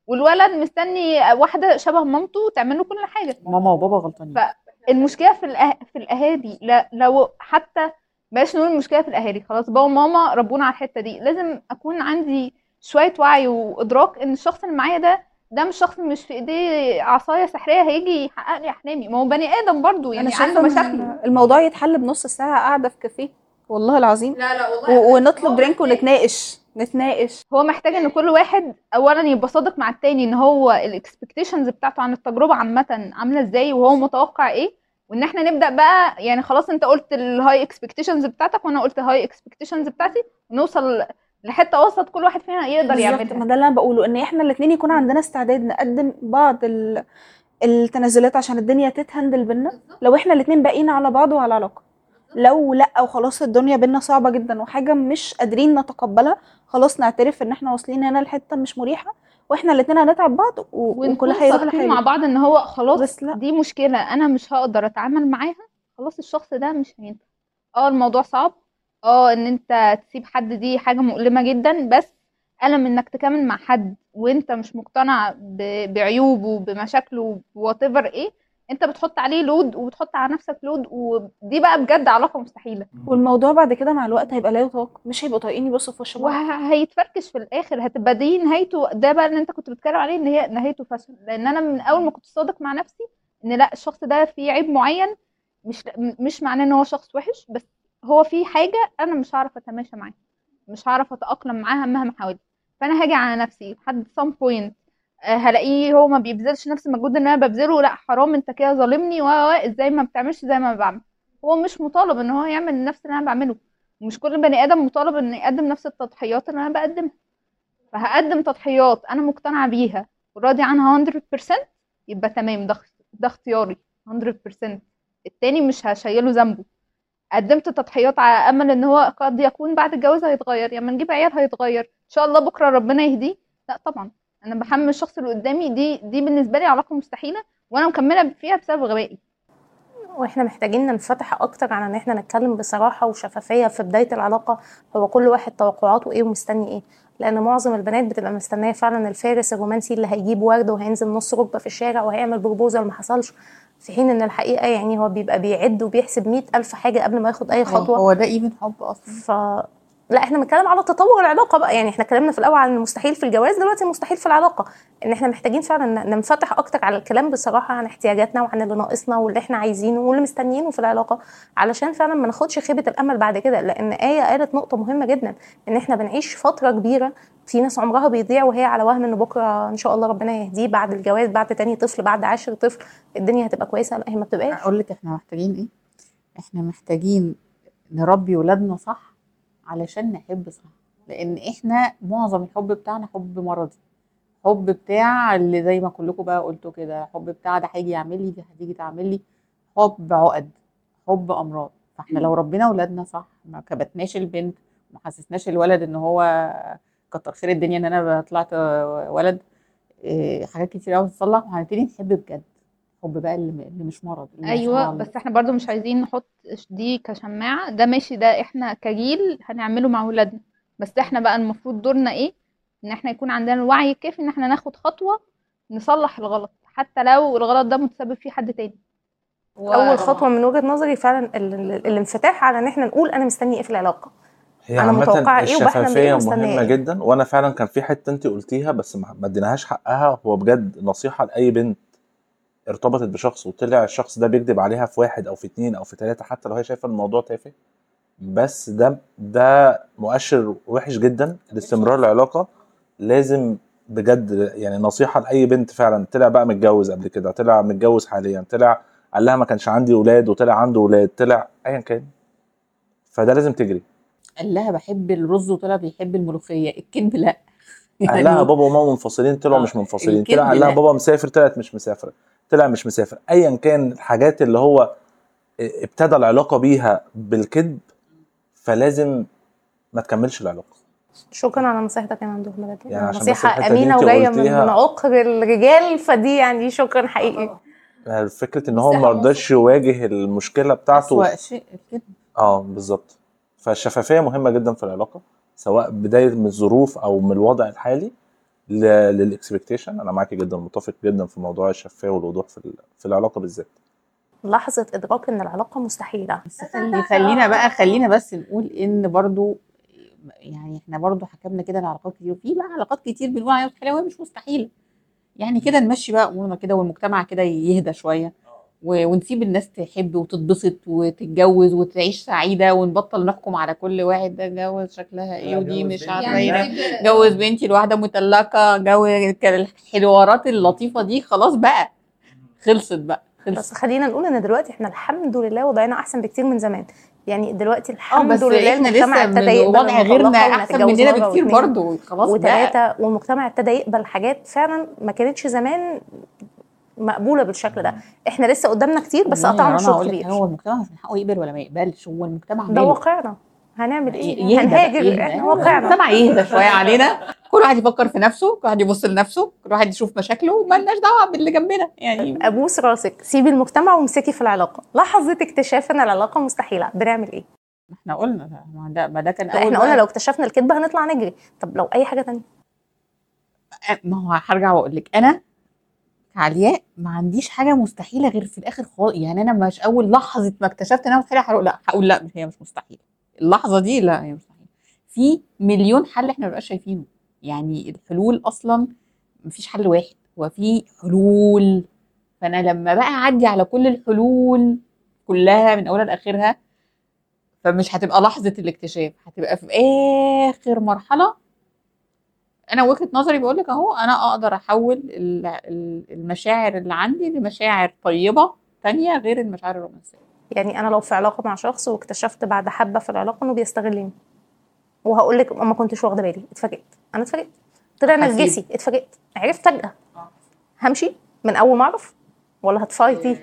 والولد مستني واحده شبه مامته تعمل له كل حاجه. ماما وبابا غلطانين. فالمشكله في الأه... في الاهالي، لا لو حتى بلاش نقول المشكله في الاهالي، خلاص بابا وماما ربونا على الحته دي، لازم اكون عندي شويه وعي وادراك ان الشخص اللي معايا ده ده مش شخص مش في ايديه عصايه سحريه هيجي يحقق لي احلامي، ما هو بني ادم برضو انا يعني عنده شايفه مشاكل. ان الموضوع يتحل بنص ساعه قاعده في كافيه والله العظيم، لا لا والله و- ونطلب درينك ونتناقش نتناقش هو محتاج ان كل واحد اولا يبقى صادق مع التاني ان هو الاكسبكتيشنز بتاعته عن التجربه عامه عامله ازاي وهو متوقع ايه، وان احنا نبدا بقى يعني خلاص انت قلت الهاي اكسبكتيشنز بتاعتك وانا قلت الهاي اكسبكتيشنز بتاعتي، ونوصل لحته وسط كل واحد فينا يقدر بالظبط. يعملها. ما ده اللي انا بقوله، ان احنا الاثنين يكون عندنا استعداد نقدم بعض ال- التنازلات عشان الدنيا تتهندل بينا، لو احنا الاثنين باقيين على بعض وعلى علاقه. لو لا وخلاص الدنيا بينا صعبه جدا وحاجه مش قادرين نتقبلها، خلاص نعترف ان احنا واصلين هنا لحته مش مريحه واحنا الاثنين هنتعب بعض و- وكل ونكون هيروح صادقين مع لحاله. بعض ان هو خلاص بس لا، دي مشكله انا مش هقدر اتعامل معاها، خلاص الشخص ده مش هينفع. اه الموضوع صعب، اه ان انت تسيب حد دي حاجه مؤلمه جدا، بس ألم انك تكمل مع حد وانت مش مقتنع ب- بعيوبه بمشاكله whatever ايه، انت بتحط عليه لود وبتحط على نفسك لود، ودي بقى بجد علاقه مستحيله، والموضوع بعد كده مع الوقت هيبقى لا يطاق، مش هيبقوا طايقين يبصوا في وش بعض. وهيتفركش في الاخر، هتبقى دي نهايته. ده بقى اللي انت كنت بتتكلم عليه ان هي نهايته فشل، لان انا من اول ما كنت صادق مع نفسي ان لا الشخص ده فيه عيب معين، مش مش معناه ان هو شخص وحش، بس هو فيه حاجه انا مش هعرف اتماشى معاها، مش هعرف اتاقلم معاها مهما حاولت، فانا هاجي على نفسي لحد some point. آه، هلاقيه هو ما بيبذلش نفس المجهود اللي انا ببذله، لا حرام انت كده ظالمني، و و- ازاي ما بتعملش زي ما بعمل. هو مش مطالب ان هو يعمل نفس اللي انا بعمله، مش كل بني ادم مطالب ان يقدم نفس التضحيات اللي انا بقدمها، فهقدم تضحيات انا مقتنعه بيها وراضي عنها مية بالمية، يبقى تمام، ده ده اختياري مية بالمية، التاني مش هشيله ذنبه. قدمت تضحيات على امل ان هو قد يكون بعد الجواز هيتغير، يعني نجيب عيال هيتغير ان شاء الله بكره ربنا يهديه، لا طبعا انا بحمل الشخص اللي قدامي، دي دي بالنسبه لي علاقه مستحيله وانا مكمله فيها بسبب غبائي. واحنا محتاجين ننفتح اكتر على ان احنا نتكلم بصراحه وشفافيه في بدايه العلاقه، هو كل واحد توقعاته ايه ومستني ايه، لان معظم البنات بتبقى مستنيه فعلا الفارس الرومانسي اللي هيجيب ورد وهينزل نص ركبه في الشارع وهيعمل بروبوزال ما حصلش، في حين ان الحقيقه يعني هو بيبقى بيعد وبيحسب مئة الف حاجه قبل ما ياخد اي خطوه. هو ده ايفن حب اصلا. ف لا احنا بنتكلم على تطور العلاقه بقى، يعني احنا اتكلمنا في الاول عن المستحيل في الجواز، دلوقتي المستحيل في العلاقه، ان احنا محتاجين فعلا ننفتح اكتر على الكلام بصراحه عن احتياجاتنا وعن اللي ناقصنا واللي احنا عايزينه واللي مستنيينه في العلاقه، علشان فعلا ما ناخدش خيبه الامل بعد كده، لان آية قالت نقطه مهمه جدا، ان احنا بنعيش فتره كبيره في ناس عمرها بيضيع وهي على وهم ان بكره ان شاء الله ربنا يهديه بعد الجواز بعد تاني طفل بعد عشر طفل الدنيا هتبقى كويسه، لا هي ما بتبقاش. اقول لك احنا محتاجين ايه؟ احنا محتاجين نربي ولادنا صح علشان نحب صح، لان احنا معظم الحب بتاعنا حب مرضي، حب بتاع اللي زي ما كلكم بقى قلتوا كده، حب بتاع ده هيجي يعمل لي، دي هتيجي تعمل لي، حب عقد، حب امراض. فاحنا لو ربينا ولادنا صح، ما كبتناش البنت ما حسسناش الولد ان هو كتر خير الدنيا ان انا طلعت ولد، إيه، حاجات كتير قوي تتصلح وهنبتدي نحب بجد، حب بقى اللي اللي مش مرض، اللي مش ايوه غلط. بس احنا برضو مش عايزين نحط دي كشماعه، ده ماشي ده احنا كجيل هنعمله مع ولادنا، بس احنا بقى المفروض دورنا ايه؟ ان احنا يكون عندنا الوعي الكافي ان احنا ناخد خطوه نصلح الغلط حتى لو الغلط ده متسبب فيه حد تاني. اول خطوه من وجهه نظري فعلا ال- ال- الانفتاح على ان احنا نقول انا مستني ايه في العلاقه، هي انا عامة متوقعه ايه وبحلم بايه الشفافية ومستنيه مهمة ايه. جدا، وانا فعلا كان في حتة انت قلتيها بس ما ما اديناهاش حقها، هو بجد نصيحة لأي بنت ارتبطت بشخص وطلع الشخص ده بيكذب عليها في واحد او في اتنين او في تلاتة، حتى لو هي شايفة الموضوع تافه، بس ده ده مؤشر وحش جدا لاستمرار العلاقة. لازم بجد يعني نصيحة لأي بنت فعلا طلع بقى متجوز قبل كده، طلع متجوز حاليا، طلع قال لها ما كانش عندي ولاد وطلع عنده ولاد، طلع ايا كان، فده لازم تجري. قال لها بحب الرز وطلع بيحب الملوخيه، الكذب لا. قال لها بابا وماما منفصلين، طلعوا آه، مش منفصلين، طلع الكذب قال لها لا. بابا مسافر، طلعت مش مسافرة، طلع مش مسافر، ايا كان الحاجات اللي هو ابتدى العلاقة بيها بالكذب، فلازم ما تكملش العلاقة. شكرا على نصيحتك يا ممدوح بجد، يعني عشان بس نصيحه الحتة دي امينه انت وجايه من قلتيها، من عقر الرجال، فدي يعني شكرا حقيقي. فكرة ان هو ما رضاش يواجه المشكلة بتاعته، أسوأ شيء الكذب. اه بالظبط. فالشفافية مهمة جدا في العلاقة، سواء بداية من الظروف او من الوضع الحالي، للاكسبكتيشن. انا معاكي جدا، متفق جدا في موضوع الشفافيه والوضوح في ال- في العلاقه بالذات. لحظه ادراك ان العلاقه مستحيله. بس خلي خلينا بقى خلينا بس نقول ان برضو يعني احنا برضو حكمنا كده العلاقات كتير، وفي بقى علاقات كتير بنقول عليها مستحيله وهي مش مستحيله. يعني كده نمشي بقى امورنا كده، والمجتمع كده يهدى شويه، و- ونسيب الناس تحب وتتبسط وتتجوز وتعيش سعيده، ونبطل نحكم على كل واحد ده اتجوز شكلها ايه ودي مش عارفه ايه، جوز بنتي الواحده مطلقه، جوز الحوارات اللطيفه دي خلاص بقى خلصت بقى بس خلصت. خلينا نقول ان دلوقتي احنا الحمد لله وضعنا احسن بكتير من زمان. يعني دلوقتي اه الحمد بس لله احنا المجتمع لسه ابتدى من يقبل وضع غيرنا المطلقه وانها احسن تتجوز مننا مره بكتير واثنين برضو خلاص بقى. وثلاثه، والمجتمع ابتدى يقبل حاجات فعلا ما كانتش زمان مقبوله بالشكل ده. احنا لسه قدامنا كتير بس والله يا قطعنا رنا شوط هقول لك كبير. هو المجتمع مش من حقه يقبل ولا ما يقبلش، هو المجتمع ده ماله واقعنا، هنعمل ايه؟ يهدى بقى هنهاجر، يهدى احنا هو واقعنا. المجتمع يهدى شويه علينا، كل واحد يفكر في نفسه، كل واحد يبص لنفسه، كل واحد يشوف مشاكله ومالناش دعوه باللي جنبنا يعني. ابوس راسك، سيبي المجتمع وامسكي في العلاقه. لحظه اكتشاف ان العلاقه مستحيله بنعمل ايه؟ احنا قلنا ده ما ده, ما ده كان لا اول احنا قلنا بقى. لو اكتشفنا الكذبه هنطلع نجري. طب لو اي حاجه تانية؟ ما هو هرجع واقول لك انا كعلياء ما عنديش حاجه مستحيله غير في الاخر خالص. يعني انا مش اول لحظه ما اكتشفت انها مستحيله هقول لا، هقول لا هي مش مستحيله اللحظه دي، لا هي مستحيله. في مليون حل احنا ما بنبقاش شايفينه. يعني الحلول اصلا مفيش حل واحد، هو في حلول. فانا لما بقى اعدي على كل الحلول كلها من اولها لاخرها، فمش هتبقى لحظه الاكتشاف، هتبقى في اخر مرحله. انا وجهه نظري بقول لك اهو، انا اقدر احول ال- ال- المشاعر اللي عندي لمشاعر طيبه تانية غير المشاعر الرومانسيه. يعني انا لو في علاقه مع شخص واكتشفت بعد حبه في العلاقه انه بيستغلني، وهقول لك ما كنتش واخده بالي، اتفاجئت، انا اتفاجئت، طلع نرجسي، اتفاجئت، عرفت فجاه، همشي من اول ما اعرف ولا هتفايتي؟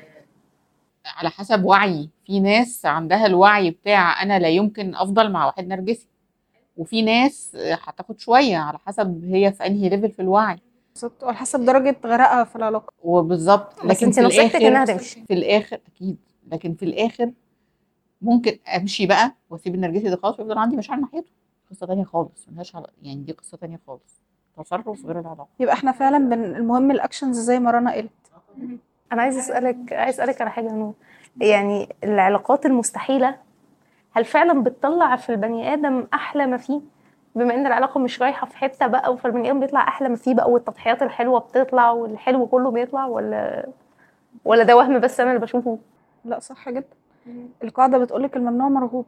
على حسب وعي. في ناس عندها الوعي بتاع انا لا يمكن افضل مع واحد نرجسي، وفي ناس هتاخد شويه على حسب هي في انهي ليفل في الوعي بالظبط، وعلى حسب درجة غرقها في العلاقة. وبالظبط. بس لكن انت في نصيحتك الاخر انها تمشي. في الاخر اكيد، لكن في الاخر ممكن امشي بقى واسيب النرجسي ده خالص ويفضل عندي مشاعر ناحيته، قصه تانية خالص ملهاش علاقه. يعني دي قصه تانية خالص، تصرف غير العلاقه. يبقى احنا فعلا بن... المهم الاكشنز زي ما رنا قالت. انا عايزه اسالك عايز اسالك على حاجه يا نور. يعني العلاقات المستحيله هل فعلا بتطلع في البني ادم احلى ما فيه؟ بما ان العلاقه مش رايحه في حته بقى، فالبني ادم بيطلع احلى ما فيه بقى، والتضحيات الحلوه بتطلع والحلو كله بيطلع، ولا ولا ده وهم بس انا اللي بشوفه؟ لا صح جدا. القاعدة بتقولك الممنوع مرغوب.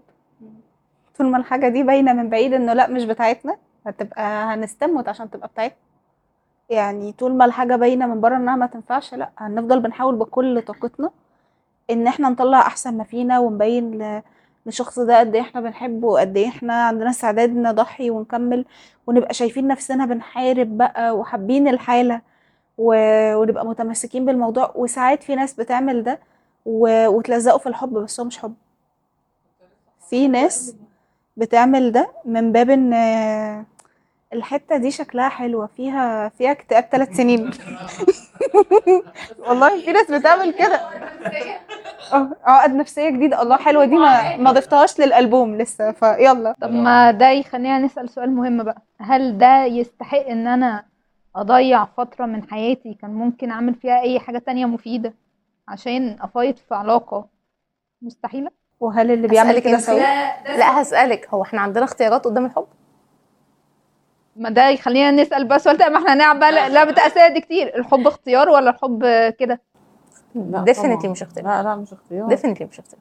طول ما الحاجة دي باينة من بعيد انه لا مش بتاعتنا، هتبقى هنستموت عشان تبقى بتاعتنا. يعني طول ما الحاجة باينة من بره انها ما تنفعش، لا هنفضل بنحاول بكل طاقتنا ان احنا نطلع احسن ما فينا، ونبين ل... للشخص ده قد ايه احنا بنحبه، وقد ايه احنا عندنا استعداد نضحي ونكمل، ونبقى شايفين نفسنا بنحارب بقى وحابين الحالة، و... ونبقى متمسكين بالموضوع. وساعات في ناس بتعمل ده و... وتلزقوا في الحب، بس هو مش حب. في ناس بتعمل ده من باب ان آه، الحتة دي شكلها حلوة، فيها فيها اكتئاب ثلاث سنين. والله في ناس بتعمل كده. اه عقد نفسية جديدة، الله حلوة دي، ما ما ضفتهاش للألبوم لسه، فيلا. طب ما ده يخلينا نسأل سؤال مهم بقى، هل ده يستحق ان انا اضيع فترة من حياتي كان ممكن اعمل فيها اي حاجة تانية مفيدة عشان افايض في علاقة مستحيلة؟ وهل اللي بيعمل هسألك كده انت. سوي؟ لا هسألك، هو احنا عندنا اختيارات قدام الحب؟ ما ده يخلينا نسأل بقى سؤال تاني، ما احنا هنلعب بقى لعبة أسئلة دي كتير، الحب اختيار ولا الحب كده؟ ديفينتلي مش اختيار. لا لا مش اختيار. ديفينتلي مش اختيار.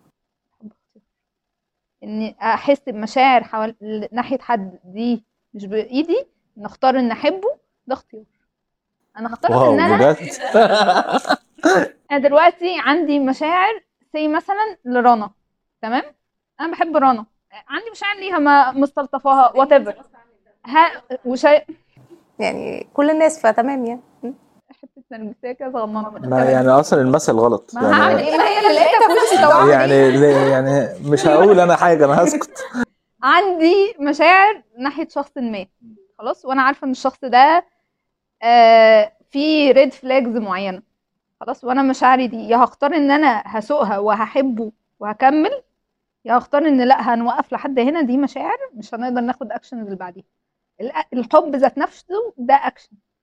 اني احس بمشاعر حوال ناحية حد دي مش بايدي، نختار ان احبه، ده اختيار. انا اخترت واو ان انا بجد. انا دلوقتي عندي مشاعر زي مثلا لرنا، تمام؟ انا بحب رنا، عندي مشاعر ليها ما مستلطفاها وات ايفر، ها وشيء يعني كل الناس فتمام يعني. حته نرجسيه كده صغننه. ما يعني اصلا المثل غلط ما هعمل يعني. ايه؟ ما هي اللي لقيتها في وشي، طب اعمل ايه؟ يعني ليه- يعني مش هقول انا حاجه، انا هسكت. عندي مشاعر ناحيه شخص ما، خلاص، وانا عارفه ان الشخص ده آه في ريد فلاجز معينه، خلاص، وانا مشاعري دي يا هختار ان انا هسوقها وهحبه وهكمل، يا هختار ان لا هنوقف لحد هنا، دي مشاعر مش هنقدر ناخد اكشن اللي بعديها. الحب ذات نفسه ده اكشن،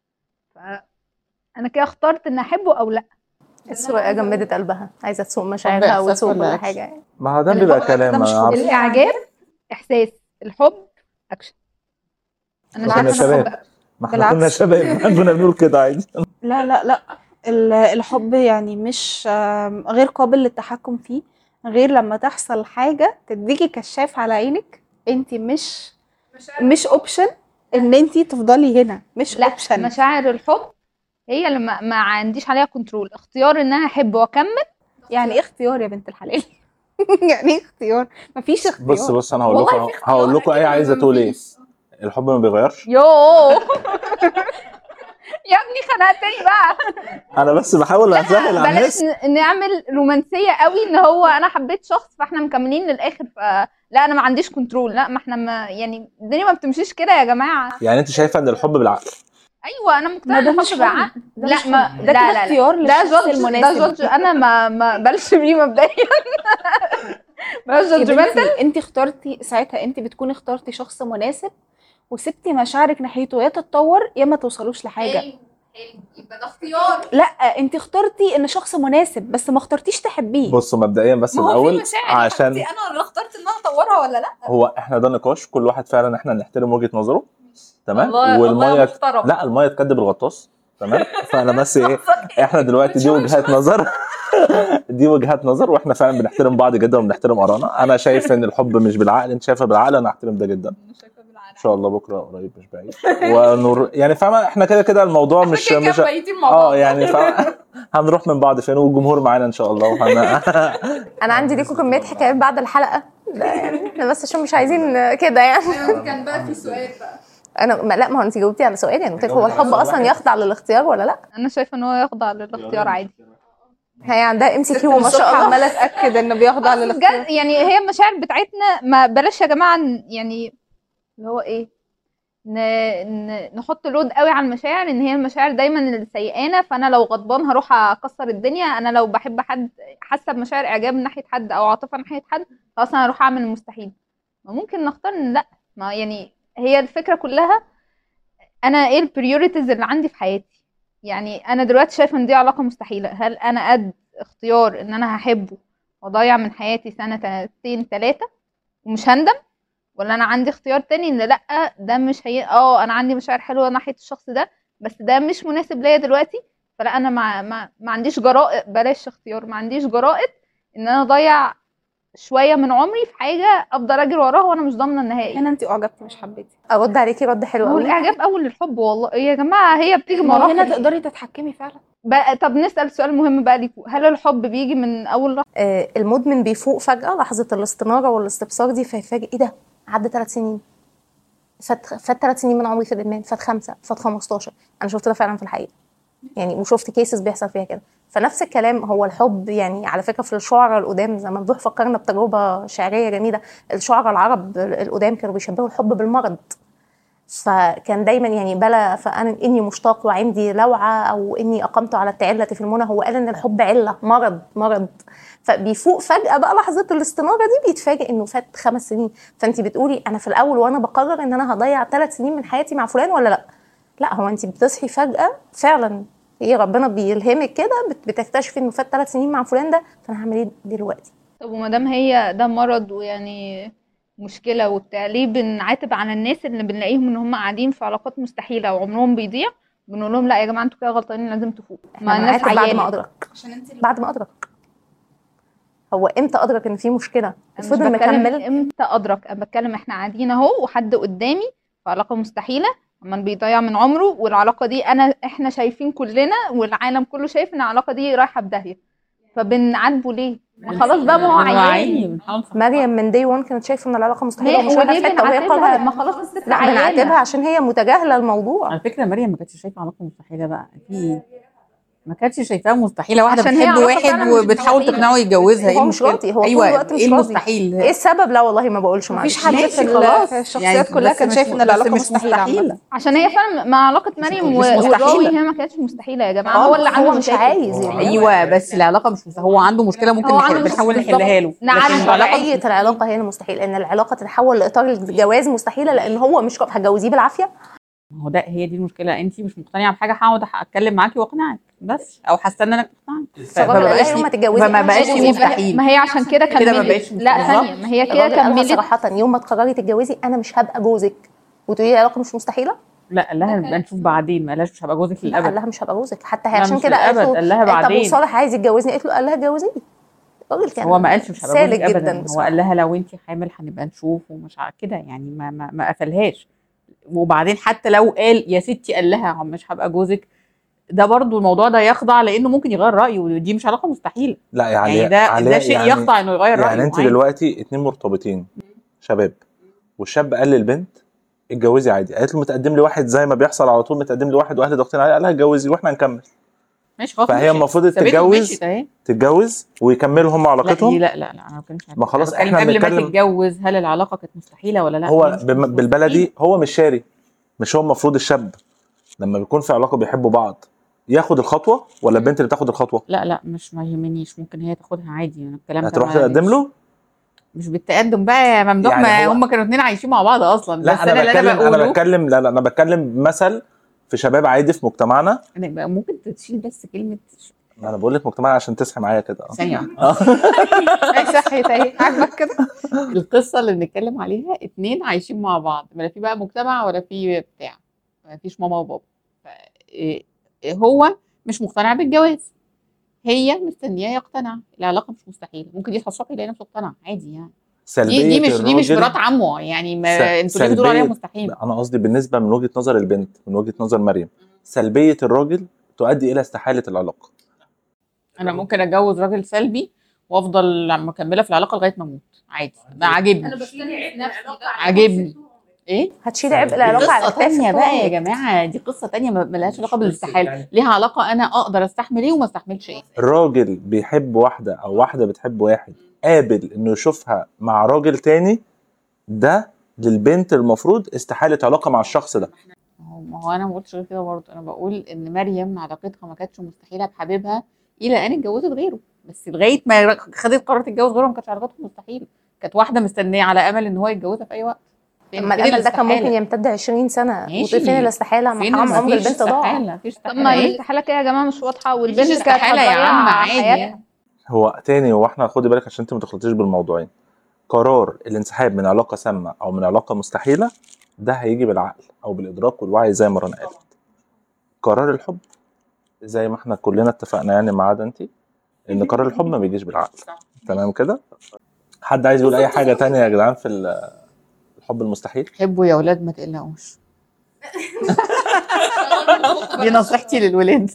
فانا كده اخترت ان احبه او لا. السواقه جمدت قلبها، عايزه تسوق مشاعرها إحساس وتسوق ولا كل أكشن؟ حاجه يعني. ما ده بيبقى الحب كده كلام مش انا حب. عارف. الاعجاب احساس، الحب اكشن. انا ما كنا شايفه ان الحب شباب، ما احنا كنا بالعكس. شباب كنا بنقول كده عادي. لا لا لا ال- الحب يعني مش آم، غير قابل للتحكم فيه غير لما تحصل حاجة تديكي كشاف على عينك. انت مش مش اوبشن ان انت تفضلي هنا، مش لا، اوبشن. مشاعر الحب هي اللي ما, ما عنديش عليها كنترول، اختيار ان انا احب واكمل. يعني ايه اختيار يا بنت الحلال؟ يعني ايه اختيار؟ مفيش اختيار. بص بص انا هقول والله لكم في اختيار هقول لكم أكيد ايه ولا عايزه تقول ايه. مفيش؟ الحب ما بيغيرش. يوه يا ابني خنقتني بقى. انا بس بحاول اسهل على بلاش الناس. ن- نعمل رومانسيه قوي ان هو انا حبيت شخص فاحنا مكملين للاخر، فلا انا ما عنديش كنترول. لا، ما احنا ما يعني الدنيا ما بتمشيش كده يا جماعه. يعني انت شايفه ان الحب بالعقل؟ ايوه انا ما مقتنعه ده ان مش الحب حب. بالعقل. ده لا مش ما حب. لا ده كده لا لا اختيار ده للشخص جادج، ده المناسب. جادج انا ما ما بلش بيه مبدئيا. بلاش يا جادجمنتال. بنتي انت اخترتي ساعتها، انت بتكوني اخترتي شخص مناسب وسبتي مشاعرك ناحيته يا تتطور يا ما توصلوش لحاجه. يبقى ده اختيار. لا انت اخترتي ان شخص مناسب بس ما اخترتيش تحبيه. بصوا مبدئيا بس ما هو في الاول مشاعر عشان عشان انا اللي اخترت ان انا اطورها ولا لا. هو احنا ده نقاش كل واحد فعلا احنا نحترم وجهه نظره، تمام. الله- الله والميه محترم. لا الميه تكدب الغطاس، تمام. فانا بس ايه، احنا دلوقتي دي بتشوفش وجهات نظر دي وجهات نظر واحنا فعلا بنحترم بعض جدا وبنحترم ارانا. انا شايف ان الحب مش بالعقل، انت شايفه بالعقل، انا احترم ده جدا. ان شاء الله بكره قريب مش بعيد ونور يعني فاهمه. احنا كده كده الموضوع مش كده مش بايتين مع اه بعض. يعني فاهمه. هنروح من بعض فين والجمهور معانا ان شاء الله. وهن... انا عندي ليكم كميه حكايات بعد الحلقه ده يعني احنا بس عشان مش عايزين كده يعني. كان بقى في سؤال بقى. انا ما لا ما هو انت جاوبتي على سؤالي. انا قلت لك هو الحب اصلا يخضع للاختيار ولا لا؟ انا شايفه ان هو يخضع للاختيار عادي. هي عندها ام سي كيو ما شاء الله. عماله اتاكد انه بيخضع أصل للاختيار. بجد يعني هي المشاعر بتاعتنا ما بلاش يا جماعه ن- يعني اللي هو ايه ن... ن... نحط لود قوي على المشاعر ان هي المشاعر دايما اللي سيئانه. فانا لو غضبان هروح اكسر الدنيا، انا لو بحب حد حاسه بمشاعر اعجاب من ناحيه حد او عاطفه ناحيه حد خلاص انا هروح اعمل المستحيل. ما ممكن نختار ان لا. ما يعني هي الفكره كلها انا ايه البريوريتيز اللي عندي في حياتي. يعني انا دلوقتي شايفه ان دي علاقه مستحيله، هل انا قد اختيار ان انا هحبه واضيع من حياتي سنه سنتين ثلاثه ومش هندم، ولا انا عندي اختيار تاني ان لا ده مش هي اه انا عندي مشاعر حلوه ناحيه الشخص ده بس ده مش مناسب ليا دلوقتي. فلا انا ما, ما, ما عنديش جرائق، بلاش اختيار، ما عنديش جرائق ان انا اضيع شويه من عمري في حاجه افضل اجري وراها وانا مش ضامنه النهائي. هنا انت اعجبتي مش حبيتي. ارد عليكي رد حلو هو قوي. الاعجاب اول للحب والله يا جماعه، هي بتيجي ما هو هنا مراحل. تقدري تتحكمي فعلا. بقى طب نسال سؤال مهم بقى ليكوا، هل الحب بيجي من اول لحظه؟ آه المدمن بيفوق فجاه لحظه الاستناره والاستبصار دي فيفاجئ ايه ده عدى ثلاث سنين، فات فات ثلاث سنين من عمري في الادمان، فات خمسه، فات خمستاشر. انا شفت ده فعلا في الحقيقه يعني، وشفت كيسز بيحصل فيها كده. فنفس الكلام هو الحب يعني على فكره في الشعراء القدام زي ما ممدوح فكرنا بتجربه شعريه جميله. الشعراء العرب القدام كانوا بيشبهوا الحب بالمرض. فكان دايما يعني بلا فانا اني مشتاق وعندي لوعه او اني اقمت على التعله في المنى. هو قال ان الحب عله مرض مرض. فبيفوق فجاه بقى لحظه الاستناره دي بيتفاجئ انه فات خمس سنين. فانت بتقولي انا في الاول وانا بقرر ان انا هضيع ثلاث سنين من حياتي مع فلان ولا لا. لا هو انت بتصحي فجاه فعلا ايه ربنا بيلهمك كده بتكتشفي انه فات ثلاث سنين مع فلان ده، فانا هعمل ايه دلوقتي. طب وما دام هي ده مرض ويعني مشكله وبتاع، ليه بنعاتب على الناس اللي بنلاقيهم ان هم قاعدين في علاقات مستحيله وعمرهم بيضيع بنقول لهم لا يا جماعه انتوا كده غلطانين لازم تفوقوا؟ ما الناس بعد ما عيانة. ادرك بعد ما ادرك هو امتى ادرك ان في مشكله أنا مش فضل بتكلم مكمل. امتى ادرك، انا بتكلم احنا قاعدين اهو وحد قدامي في علاقه مستحيله عمال بيضيع من عمره، والعلاقه دي انا احنا شايفين كلنا والعالم كله شايف ان العلاقه دي رايحه في داهيه، فبنعاتبه ليه؟ ما خلاص بقى ما هو عيان. مريم من دي وان كانت شايفه ان العلاقه مستحيله ليه ومش رايحه وليه في حته وهي بنعاتبها؟ قررت. ما خلاص الست لا عيانه. بنعاتبها عشان هي متجاهله الموضوع. على فكره مريم ما كانتش شايفه علاقه مستحيله بقى اكيد، ما كانتش شايفاها مستحيله. واحده عشان هي بتحب علاقة واحد فعلا مش وبتحاول مستحيلة. تقنعه يتجوزها. ايه هو مش المشكله؟ راضي، هو طول ايوه الوقت مش ايه راضي. المستحيل؟ ايه السبب؟ لا والله ما بقولش مفيش معلش. حد ماشي، في ال- خلاص. في الشخصيات يعني كلها بس كان مش- شايف ان بس العلاقه مش مستحيله عامة. مستحيلة. عشان هي فعلا مع علاقه مريم مش و- مستحيلة. والراوي هي ما كانتش مستحيله يا جماعه. هو اللي هو عنده مش مشاكل. عايز يعني. ايوه بس العلاقه مش مستحيلة. هو عنده مشكله ممكن هو نحل- عنده بنحاول بالظبط. نحلها له. نعالجه. لكن العلاقه شرعيه العلاقه هي المستحيل ان العلاقه تتحول لاطار الجواز مستحيله لان هو مش هتجوزيه بالعافيه. هو ده هي دي المشكله، انت مش مقتنعه بحاجه هقعد اتكلم معاكي واقنعك بس، او حاسه ان انا اقتنعت صغار العيال يوم ما تتجوزي فما بقاش هتجوزي. مستحيل. ما هي عشان كده كده ما كملت. بقتش لا مستحيل. ثانيه، ما هي كده الراجل قالها كملت. صراحه يوم ما تقرري تتجوزي انا مش هبقى جوزك، وتقولي لي العلاقه مش مستحيله. لا قال لها نبقى نشوف بعدين، ما قالهاش مش هبقى جوزك لا للابد. قال لها مش هبقى جوزك، حتى هي لا عشان مش كده قالت للأبد، له قال لها طب بعدين. وصالح عايز يتجوزني، قالت له قال لها جوزيني. الراجل كان هو ما قالش مش هبقى سالك جوزك جدا ابدا، هو بصراحة. قال لها لو انت حامل هنبقى نشوف ومش ع- كده يعني، ما ما, ما قفلهاش. وبعدين حتى لو قال يا ستي قال لها مش هبقى جوزك، ده برضو الموضوع ده يخضع لانه ممكن يغير رايه، ودي مش علاقه مستحيله. لا يا يعني علياء، ده علياء ده شيء يعني يخضع انه يغير رايه. يعني انت عادي. دلوقتي اتنين مرتبطين شباب، والشاب قال للبنت اتجوزي عادي، قالت له متقدم لي واحد زي ما بيحصل على طول، متقدم لي واحد واهلي ضاغطين عليه، قال لها اتجوزي واحنا نكمل. ماشي خلاص، فهي مشيت. المفروض سابته تتجوز ومشيت اهي. تتجوز ويكملوا هم لا هي علاقتهم. لا لا لا انا ما بتكلمش عن ما كده. خلاص أنا بتكلم احنا قبل ما بنتكلم، تتجوز هل العلاقه كانت مستحيله ولا لا؟ هي هو مش- بم- مش بالبلدي مستحيل. هو مش شاري، مش هو المفروض الشاب لما بيكون في علاقه بيحبوا بعض ياخد الخطوه ولا البنت اللي تاخد الخطوه؟ لا لا مش ما يهمنيش، ممكن هي تاخدها عادي. انا الكلام ده هتروح ما- تقدم مش- له؟ مش بالتقدم بقى يا ممدوح، يعني ما هو- هم كانوا اتنين عايشين مع بعض اصلا. بس لا انا اللي بتكلم انا بقوله بتكلم لا لا انا بتكلم مثل في شباب عادي في مجتمعنا. أنا بقى ممكن تشيل بس كلمه انا بقول لك مجتمعنا عشان تصحي معايا كده. اه ثانيه. اي صحيت اهي عاجبك كده. القصه اللي بنتكلم عليها اتنين عايشين مع بعض، لا في بقى مجتمع ولا في بتاع، ما فيش ماما وبابا. ف- إيه- هو مش مقتنع بالجواز، هي مستنياه يقتنع. العلاقه مش مستحيله، ممكن يصحى الصبح يلاقي نفسه اقتنع عادي يعني. دي سلبيه دي مش دي مش الراجل- مرات عمه يعني، س- ما انتوا ليه بتقولوا عليها سلبية- مستحيل؟ انا قصدي بالنسبه من وجهه نظر البنت، من وجهه نظر مريم، سلبيه الراجل تؤدي الى استحاله العلاقه. انا ممكن اتجوز راجل سلبي وافضل مكمله في العلاقه لغايه ما اموت عادي، ده عاجبني. عاجبني ايه؟ هتشيلي عبء العلاقه على قصه تانية كتافك بقى يا طول جماعه، دي قصه تانية ما ما لهاش علاقه بالاستحاله، ليها علاقه انا اقدر استحمل ايه وما استحملش ايه. الراجل بيحب واحده او واحده بتحب واحد، قابل انه يشوفها مع راجل تاني، ده للبنت المفروض استحاله علاقه مع الشخص ده. ما هو ما هو انا ما قلتش غير كده برضه، انا بقول ان مريم علاقتها ما كانتش مستحيله بحبيبها الى ان اتجوزت غيره، بس لغايه ما خدت قرار تتجوز غيره ما كانتش علاقتها مستحيله، كانت واحده مستنيه على امل ان هو يتجوزها في اي وقت. فين- اما فين الامل ده كان ممكن الاستحالة؟ يمتد عشرين سنه، ماشي. وفين الاستحاله؟ ما فين حرام عمر مفيش البنت ضاع. استحالة، مفيش طب استحالة ما ايه؟ الاستحاله كده يا جماعه مش واضحه، والبنت مفيش كانت استحالة يا هتضيع عم عادي حياتها. يعني. هو تاني، واحنا خدي بالك عشان انت ما تخلطيش بالموضوعين. قرار الانسحاب من علاقه سامه او من علاقه مستحيله ده هيجي بالعقل او بالادراك والوعي زي ما رنا قالت. قرار الحب زي ما احنا كلنا اتفقنا يعني ما عدا انت، ان قرار الحب ما بيجيش بالعقل. تمام كده؟ حد عايز يقول اي حاجه تانية يا جدعان في الحب المستحيل؟ حبوا يا اولاد ما تقلقوش. دي نصيحتي للولاد.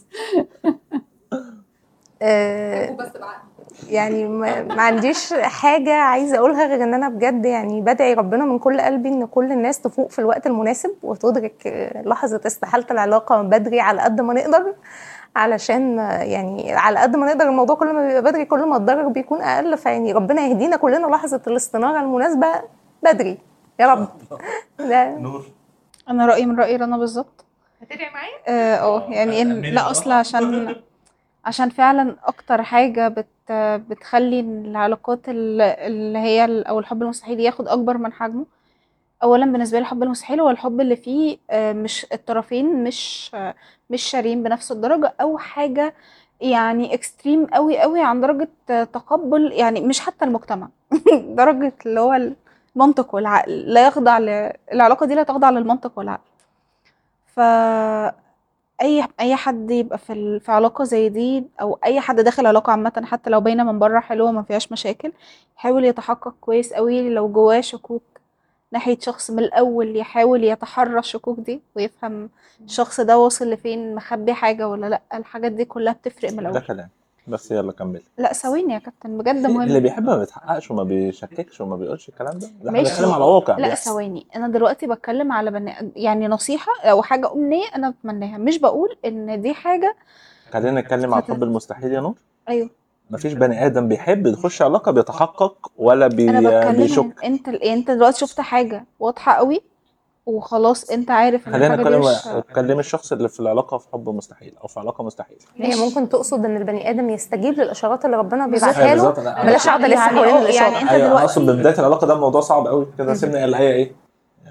آه، يعني ما ما عنديش حاجة عايزة أقولها غير إن أنا بجد يعني بدعي ربنا من كل قلبي إن كل الناس تفوق في الوقت المناسب وتدرك آه، لحظة استحالة العلاقة بدري على قد ما نقدر، علشان آه، يعني على قد ما نقدر الموضوع كل ما بيبقى بدري كل ما الضرر بيكون أقل. فيعني ربنا يهدينا كلنا لحظة الاستنارة المناسبة بدري يا رب. ده نور. انا رايي من راي رنا بالظبط. هتدعي معايا؟ اه آه، يعني إن لا اصل عشان عشان فعلا اكتر حاجه بت بتخلي العلاقات ال- اللي هي ال- او الحب المستحيل ياخد اكبر من حجمه. اولا بالنسبه لي الحب المستحيل هو الحب اللي فيه آه، مش الطرفين مش آه، مش شارين بنفس الدرجه، او حاجه يعني اكستريم قوي قوي عن درجه آه، تقبل، يعني مش حتى المجتمع درجه اللي هو المنطق والعقل لا يخضع ل- العلاقه دي لا تخضع للمنطق والعقل. ف اي اي حد يبقى في ال- في علاقه زي دي، او اي حد داخل علاقه عامه حتى لو باينه من بره حلوه ما فيهاش مشاكل، يحاول يتحقق كويس قوي لو جواه شكوك ناحيه شخص من الاول، يحاول يتحرى الشكوك دي ويفهم الشخص ده واصل لفين، مخبي حاجه ولا لا. الحاجات دي كلها بتفرق من ده الاول. كلام بس، يلا كملي. لا ثواني يا كابتن بجد اللي مهم. بيحب ما بيتحققش وما بيشككش وما بيقولش الكلام ده، ده احنا ماشي. بنتكلم على واقع لا بيحصل. ثواني، انا دلوقتي بتكلم على بني يعني نصيحه او حاجه امنيه انا بتمناها، مش بقول ان دي حاجه. خلينا نتكلم على فت- الحب المستحيل يا نور. ايوه مفيش بني ادم بيحب يخش علاقه بيتحقق ولا بي... انا بتكلم بيشك. إن انت انت دلوقتي شفت حاجه واضحه قوي وخلاص انت عارف ان خلينا الحاجه دي نتكلم مش اتكلم الشخص اللي في العلاقه في حب مستحيل او في علاقه مستحيل. هي ممكن تقصد إن البني آدم يستجيب للإشارات اللي ربنا بالظبط. بيبعتها له. بالظبط. أنا- بلاش قاعدة لسه يعني حوالين اه الإشارة. يعني انت ايوه انا اقصد دلوقتي ببدايه العلاقه ده موضوع صعب قوي كده. سيبنا الايه ايه يعني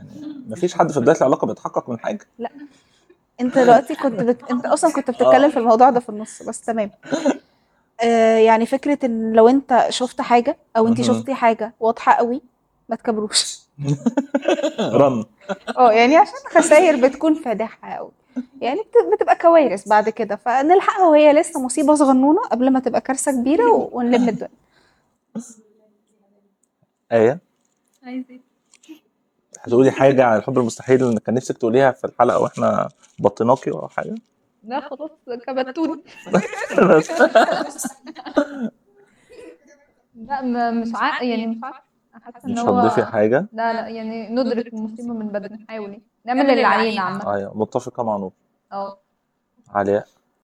مفيش حد في بدايه العلاقه بيتحقق من حاجه. انت دلوقتي كنت بت... انت اصلا كنت بتتكلم في الموضوع ده في النص بس تمام. آه يعني فكرة ان لو انت شفت حاجة او انت مهم. شفتي حاجة واضحة قوي ما تكبروش. رن. اه يعني عشان خسائر بتكون فادحة قوي، يعني بت- بتبقى كوارث بعد كده، فنلحقها وهي لسه مصيبة صغنونة قبل ما تبقى كارثة كبيرة و- ونلم الدنيا. ايه عايزة هتقولي حاجه عن الحب المستحيل اللي كان نفسك تقوليها في الحلقه واحنا بطيناكي او حاجه؟ لا خلاص كبتون. بس لا ما مش عارف يعني مش عارف، حاسه ان مش هو هتضيفي حاجه؟ لا لا يعني ندرك المصيبه من بدري، نحاول يعني نعمل اللي علينا عامه. ايوه متفقه مع نور. اه علياء.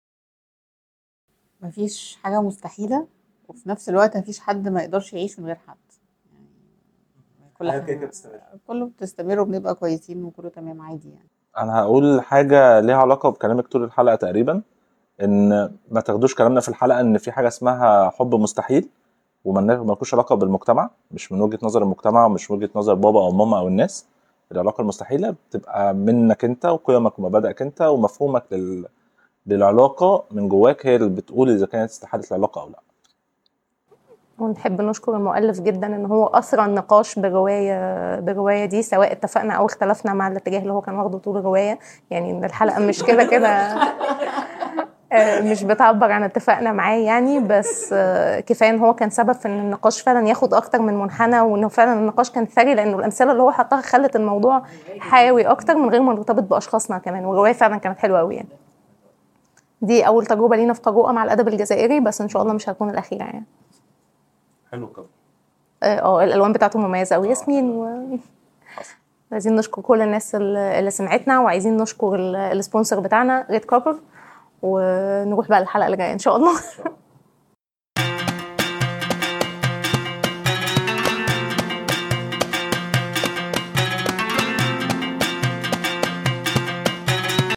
مفيش حاجة مستحيلة، وفي نفس الوقت مفيش حد ما يقدرش يعيش من غير حد. يعني كل حاجة كله بتستمر وبنبقى كويسين وكله تمام عادي يعني. انا هقول حاجه ليها علاقه بكلامك طول الحلقه تقريبا، ان ما تاخدوش كلامنا في الحلقه ان في حاجه اسمها حب مستحيل ومالكوش علاقه بالمجتمع، مش من وجهه نظر المجتمع ومش من وجهه نظر بابا او ماما او الناس. العلاقه المستحيله بتبقى منك انت وقيمك ومبادئك انت ومفهومك لل... للعلاقه من جواك، هي اللي بتقول اذا كانت استحاله العلاقه او لا. ونحب نشكر المؤلف جدا ان هو اثرى النقاش بروايه بروايه دي، سواء اتفقنا او اختلفنا مع الاتجاه اللي هو كان واخده طول الروايه. يعني ان الحلقه مش كده كده آه، مش بتعبر عن اتفاقنا معاه يعني، بس آه، كفايه ان هو كان سبب في ان النقاش فعلا ياخد اكتر من منحنى، وانه فعلا النقاش كان ثري، لانه الامثله اللي هو حطها خلت الموضوع حيوي اكتر من غير ما نرتبط باشخاصنا كمان. والروايه فعلا كانت حلوه قوي يعني. دي اول تجربه لينا في قراءه مع الادب الجزائري، بس ان شاء الله مش هتكون الاخيره يعني. حلو كده. اه آه، الالوان بتاعته مميزه قوي ياسمين و... عايزين نشكر كل الناس اللي اللي سمعتنا، وعايزين نشكر ال- السبونسر بتاعنا ريد كوبر، ونروح بقى الحلقه اللي جايه ان شاء الله.